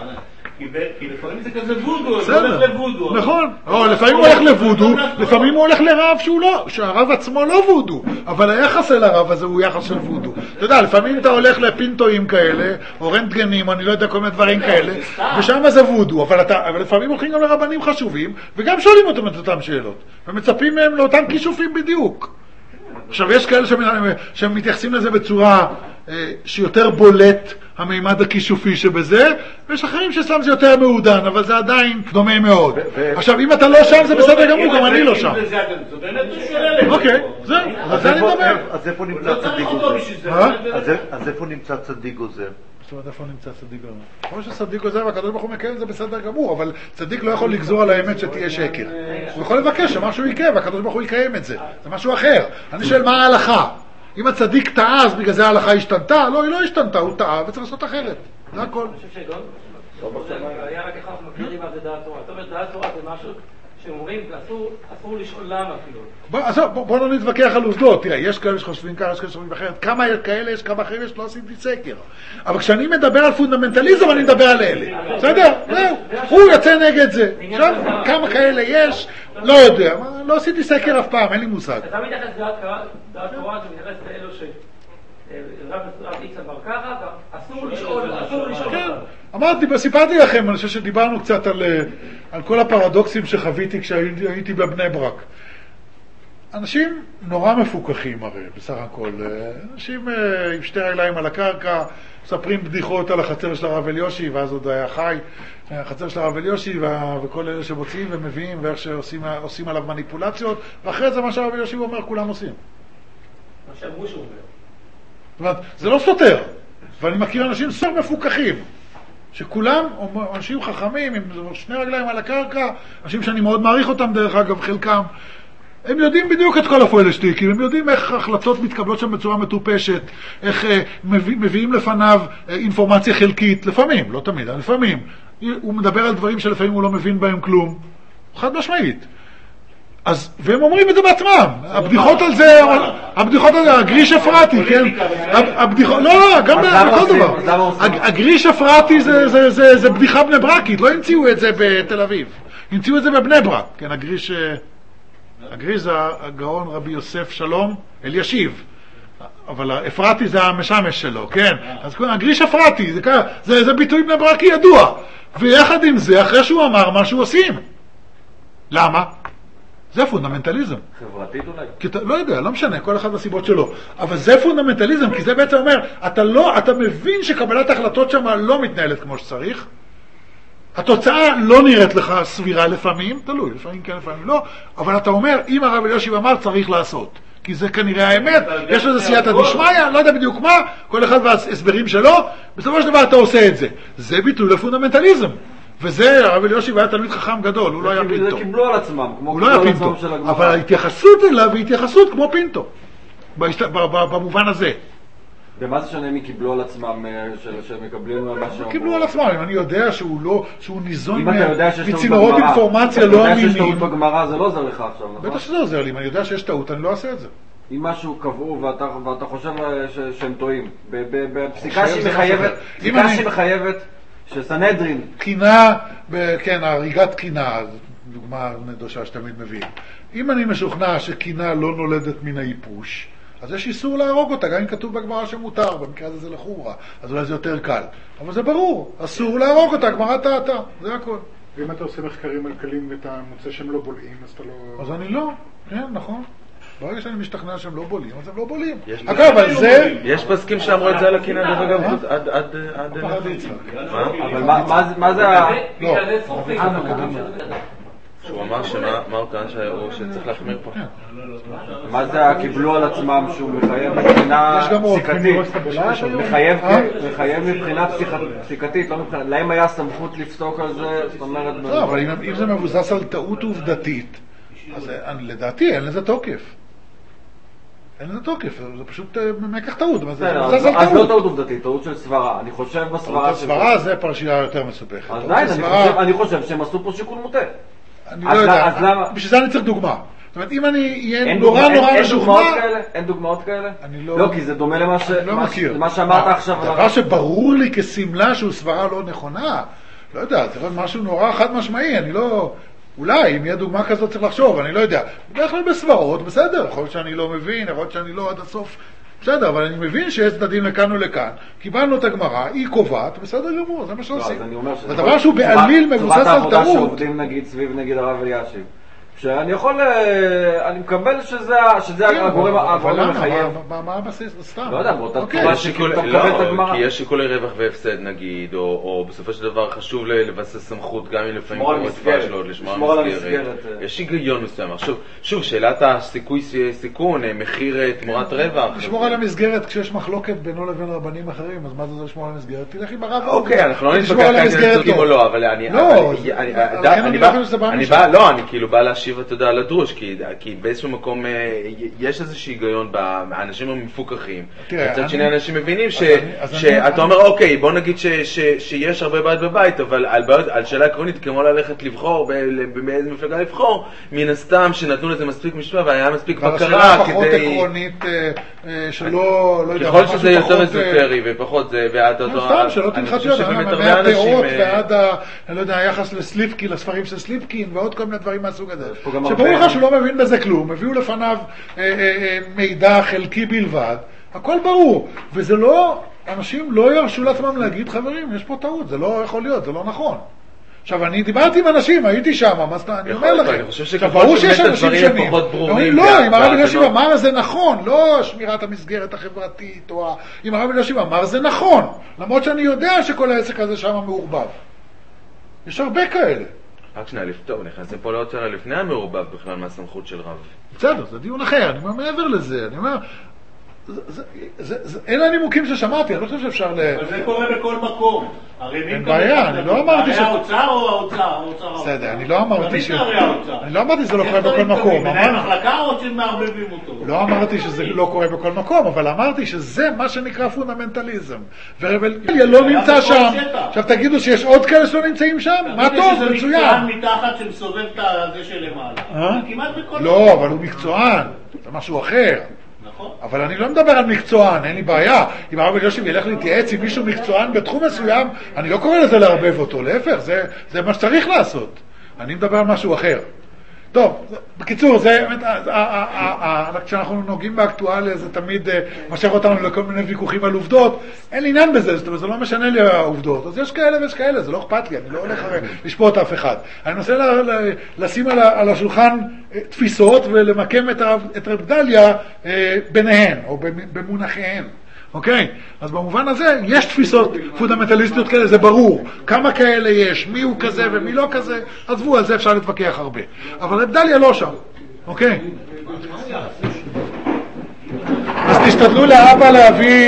Speaker 7: כי לפעמים זה כזה וודו, הוא
Speaker 1: בסדר,
Speaker 7: הולך לוודו.
Speaker 1: נכון, לפעמים הוא הולך לוודו, לפעמים הוא הולך לרב שהוא לא, שהרב עצמו לא וודו, אבל היחס אל הרב הזה הוא יחס של וודו. אתה יודע, לפעמים אתה הולך לפינטואים כאלה, או רנטגנים, אני לא יודע כל מיני דברים כאלה, ושם זה וודו, אבל לפעמים הולכים גם לרבנים חשובים, וגם שואלים אותם את אותם שאלות, ומצפים מהם לאותם כישופים בדיוק. עכשיו, יש כאלה שמתייחסים לזה בצורה שיותר בולט המימד הכישופי שבזה, ויש אחרים ששם זה יותר מעודן, אבל זה עדיין דומה מאוד. עכשיו, אם אתה לא שם, זה בסדר גמור, גם אני לא שם. אוקיי, זהו, אז זה אני מדבר.
Speaker 5: אז איפה נמצא צדיק עוזר? אז איפה נמצא צדיק עוזר?
Speaker 1: זאת אומרת, איפה נמצא צדיק עוזר? כמו שצדיק עוזר והקדוש ברוך הוא מקיים זה בסדר גמור, אבל צדיק לא יכול לגזור על האמת שתהיה שקר. הוא יכול לבקש שמשהו יקרה, והקדוש ברוך הוא יקיים את זה. זה משהו אחר. אני שואל מה ההלכה? אם הצדיק טעה, אז בגלל זה ההלכה השתנתה? לא, היא לא השתנתה, הוא טעה וצריך לעשות אחרת. זה הכל.
Speaker 3: אני חושב שגם, היה רק איך אנחנו מכירים מה זה דעת תורה. זאת אומרת, דעת תורה זה משהו שאומרים, אסור לשאול למה אפילו.
Speaker 1: בוא לא נתווכח על עובדות. תראה, יש כאלה שחושבים ככה, יש כאלה שחושבים אחרת. כמה כאלה יש, כמה אחרים יש, לא עשיתי סקר. אבל כשאני מדבר על פונדמנטליזם, אני מדבר על אלה. בסדר? זהו. הוא יוצא נגד זה. עכשיו, כמה כאלה יש, לא יודע. לא עשיתי סקר אף פעם, אין לי מושג.
Speaker 3: אתה מתייחס דעת תורה, אתה מתייחס לאלו ש... רב איקס אמר ככה, אסור לשאול, אסור לשאול.
Speaker 1: כן, אמרתי, סיפרתי לכם, אני חושב שדיברנו קצת על, על כל הפרדוקסים שחוויתי כשהייתי בבני ברק. אנשים נורא מפוקחים הרי, בסך הכל. אנשים עם שתי רגליים על הקרקע, מספרים בדיחות על החצר של הרב אליושי, ואז עוד היה חי, החצר של הרב אליושי, וכל אלה שמוציאים ומביאים, ואיך שעושים עליו מניפולציות, ואחרי זה מה שהרב אליושי אומר, כולם עושים.
Speaker 3: מה שאמרו שהוא אומר.
Speaker 1: זאת אומרת, זה לא סותר, ואני מכיר אנשים סור מפוקחים, שכולם, אנשים חכמים, עם שני רגליים על הקרקע, אנשים שאני מאוד מעריך אותם דרך אגב, חלקם, הם יודעים בדיוק את כל הפועלשטיקים, הם יודעים איך החלטות מתקבלות שם בצורה מטופשת, איך אה, מביא, מביאים לפניו אה, אינפורמציה חלקית, לפעמים, לא תמיד, לפעמים. הוא מדבר על דברים שלפעמים הוא לא מבין בהם כלום, חד משמעית. אז, והם אומרים את זה בעצמם, הבדיחות על זה, הבדיחות על זה, הגריש אפרתי, כן? הבדיחות, לא, גם בכל דבר. הגריש אפרתי זה בדיחה בני ברקית, לא המציאו את זה בתל אביב. המציאו את זה בבני ברק, כן, הגריש, הגריש זה הגאון רבי יוסף שלום אלישיב, אבל אפרתי זה המשמש שלו, כן? אז הגריש אפרתי, זה ביטוי בני ברקי ידוע. ויחד עם זה, אחרי שהוא אמר מה שהוא עושים. למה? זה פונדמנטליזם.
Speaker 4: חברתית אולי?
Speaker 1: כי אתה, לא יודע, לא משנה, כל אחד בסיבות שלו. אבל זה פונדמנטליזם, כי זה בעצם אומר, אתה לא, אתה מבין שקבלת ההחלטות שם לא מתנהלת כמו שצריך. התוצאה לא נראית לך סבירה לפעמים, תלוי, לפעמים כן, לפעמים לא, אבל אתה אומר, אם הרב אלישיב אמר, צריך לעשות. כי זה כנראה האמת, יש לזה סייעתא דשמיא, לא יודע בדיוק מה, כל אחד וההסברים שלו, בסופו של דבר אתה עושה את זה. זה ביטוי לפונדמנטליזם. וזה, הרב אלישיב היה תלמיד חכם גדול, הוא לא היה פינטו.
Speaker 4: זה קיבלו על עצמם, כמו
Speaker 1: הוא לא היה פינטו, אבל ההתייחסות אליו היא התייחסות כמו פינטו, במובן הזה.
Speaker 4: ומה זה שונה מקיבלו על עצמם, שמקבלים מה שאומרו?
Speaker 1: קיבלו על עצמם, אם אני יודע שהוא לא, שהוא ניזון
Speaker 4: מצינורות
Speaker 1: אינפורמציה לא אמינים.
Speaker 4: אם אתה יודע שיש טעות בגמרא, זה לא עוזר לך עכשיו, נכון?
Speaker 1: בטח שזה עוזר לי, אם אני יודע שיש טעות, אני לא אעשה את זה.
Speaker 4: אם משהו קבעו ואתה חושב שהם טועים, בפסיקה שהיא מחייבת, פסיקה שהיא מחייבת, שסנהדרין.
Speaker 1: תקינה, כן, הריגת תקינה, דוגמה נדושה שתמיד מבין. אם אני משוכנע שתקינה לא נולדת מן האיפוש, אז יש איסור להרוג אותה, גם אם כתוב בגמרא שמותר, במקרה הזה זה לחומרה, אז אולי זה יותר קל. אבל זה ברור, אסור להרוג אותה, גמרא טעתה, זה הכל.
Speaker 8: ואם אתה עושה מחקרים על כלים ואתה מוצא שהם לא בולעים, אז אתה לא...
Speaker 1: אז אני לא, כן, נכון. ברגע שאני משתכנע שהם לא בולים, אז הם לא בולים. אגב, אבל זה...
Speaker 2: יש פסקים שאמרו את זה על הקינה, דרך אגב, עד... עד... עד...
Speaker 4: אבל מה זה ה...
Speaker 1: לא.
Speaker 2: שהוא אמר שמה הוא כאן שצריך להחמיר פה.
Speaker 4: מה זה קיבלו על עצמם שהוא מחייב מבחינה פסיקתית? מחייב מבחינה פסיקתית, להם היה סמכות לפסוק על זה, זאת אומרת...
Speaker 1: לא, אבל אם זה מבוסס על טעות עובדתית, אז לדעתי אין לזה תוקף. אין לזה תוקף, זה פשוט מקח טעות.
Speaker 4: אז לא טעות עובדתית, טעות של סברה. אני חושב בסברה...
Speaker 1: טעות של סברה זה פרשייה יותר מסובכת.
Speaker 4: אז די, אני חושב שהם עשו פה שיקול מוטה.
Speaker 1: אני לא יודע, בשביל זה אני צריך דוגמה. זאת אומרת, אם אני אהיה נורא נורא משוכנע...
Speaker 4: אין דוגמאות כאלה?
Speaker 1: אני לא...
Speaker 4: לא, כי זה דומה למה שאמרת עכשיו.
Speaker 1: דבר שברור לי כסמלה שהוא סברה לא נכונה. לא יודע, צריך להיות משהו נורא חד משמעי, אני לא... אולי, אם יהיה דוגמה כזאת צריך לחשוב, אני לא יודע. בדרך כלל בסברות, בסדר, יכול להיות שאני לא מבין, יכול להיות שאני לא עד הסוף... בסדר, אבל אני מבין שיש צדדים לכאן ולכאן, קיבלנו את הגמרא, היא קובעת, בסדר גמור, זה מה שעושים. זה דבר שהוא בעליל מבוסס על טעות.
Speaker 4: צורת העבודה שעובדים נגיד סביב נגיד הרב אלישיב. שאני יכול, אני מקבל שזה הגורם המחייב.
Speaker 1: מה הבסיס? סתם.
Speaker 4: לא יודע, באותה צורה שאתה מקבל את הגמרא.
Speaker 2: כי יש שיקולי רווח והפסד נגיד, או בסופו של דבר חשוב לבסס סמכות, גם אם לפעמים קוראים פשלות, לשמור על המסגרת. יש היגיון מסוים. שוב, שאלת הסיכוי סיכון, מחיר תמורת רווח.
Speaker 1: לשמור על המסגרת כשיש מחלוקת בינו לבין רבנים אחרים, אז מה זה לשמור על המסגרת? תלך עם הרב.
Speaker 2: אוקיי, אנחנו לא נתווכח כאן אם צודקים או לא, אבל אני... לא, אני כאילו בא להשיב, אתה יודע, לדרוש, כי באיזשהו מקום יש איזשהו היגיון באנשים המפוקחים. מצד שני אנשים מבינים שאתה אומר, אוקיי, בוא נגיד שיש הרבה בית בבית, אבל על שאלה עקרונית, כמו ללכת לבחור, באיזה מפלגה לבחור, מן הסתם שנתנו לזה מספיק משמע, והיה מספיק בקרה כדי...
Speaker 1: השאלה פחות עקרונית שלא, לא יודע,
Speaker 2: ככל שזה יותר אזוטרי ופחות זה, ועד אותו...
Speaker 1: סתם, שלא תלחציות, מהפירות ועד, אני לא יודע, היחס לסליפקין, לספרים של סליפקין, ועוד כל מיני דברים מהסוג הזה. שברור לך שהוא לא מבין בזה כלום, הביאו לפניו מידע חלקי בלבד, הכל ברור, וזה לא, אנשים לא ירשו לעצמם להגיד, חברים, יש פה טעות, זה לא יכול להיות, זה לא נכון. עכשיו, אני דיברתי עם אנשים, הייתי שם, אני אומר לכם, עכשיו, ברור שיש אנשים שונים, לא, אם הרב אלישיב אמר זה נכון, לא שמירת המסגרת החברתית, או אם הרב אלישיב אמר זה נכון, למרות שאני יודע שכל העסק הזה שם מעורבב. יש הרבה כאלה.
Speaker 2: רק שנייה, לפתור, נכנסים פה לעוד שנה לפני המעורבב בכלל מהסמכות של רב.
Speaker 1: בסדר, זה דיון אחר, אני אומר מעבר לזה, אני אומר, אלה הנימוקים ששמעתי, אני לא חושב שאפשר ל...
Speaker 7: אבל זה קורה בכל מקום.
Speaker 1: אין בעיה, אני לא אמרתי ש...
Speaker 7: האוצר או האוצר?
Speaker 1: בסדר, אני לא אמרתי ש... אני לא אמרתי שזה לא קורה בכל מקום.
Speaker 7: מנהל מחלקה או שמערבבים אותו?
Speaker 1: לא אמרתי שזה לא קורה בכל מקום, אבל אמרתי שזה מה שנקרא פונדמנטליזם. ורבליה לא נמצא שם. עכשיו תגידו שיש עוד כאלה שלא נמצאים שם? מה טוב, מצוין.
Speaker 7: שזה מקצוען מתחת שמסובב את זה שלמעלה. כמעט בכל...
Speaker 1: לא, אבל הוא מקצוען. זה משהו אחר. אבל אני לא מדבר על מקצוען, אין לי בעיה. אם הרב אלישיב ילך להתייעץ עם מישהו מקצוען בתחום מסוים, אני לא קורא לזה לערבב אותו, להפך, זה, זה מה שצריך לעשות. אני מדבר על משהו אחר. טוב, בקיצור, זה, כשאנחנו נוגעים באקטואליה, זה תמיד משך אותנו לכל מיני ויכוחים על עובדות. אין לי עניין בזה, זאת אומרת, זה לא משנה לי העובדות. אז יש כאלה ויש כאלה, זה לא אכפת לי, אני לא הולך לשפוט אף אחד. אני מנסה לשים על השולחן תפיסות ולמקם את רב גדליה ביניהן, או במונחיהן. אוקיי? אז במובן הזה, יש תפיסות פונדמנטליסטיות כאלה, זה ברור. כמה כאלה יש, מי הוא כזה ומי לא כזה, עזבו, על זה אפשר להתווכח הרבה. אבל רב גדליה לא שם, אוקיי? אז תשתדלו לאבא להביא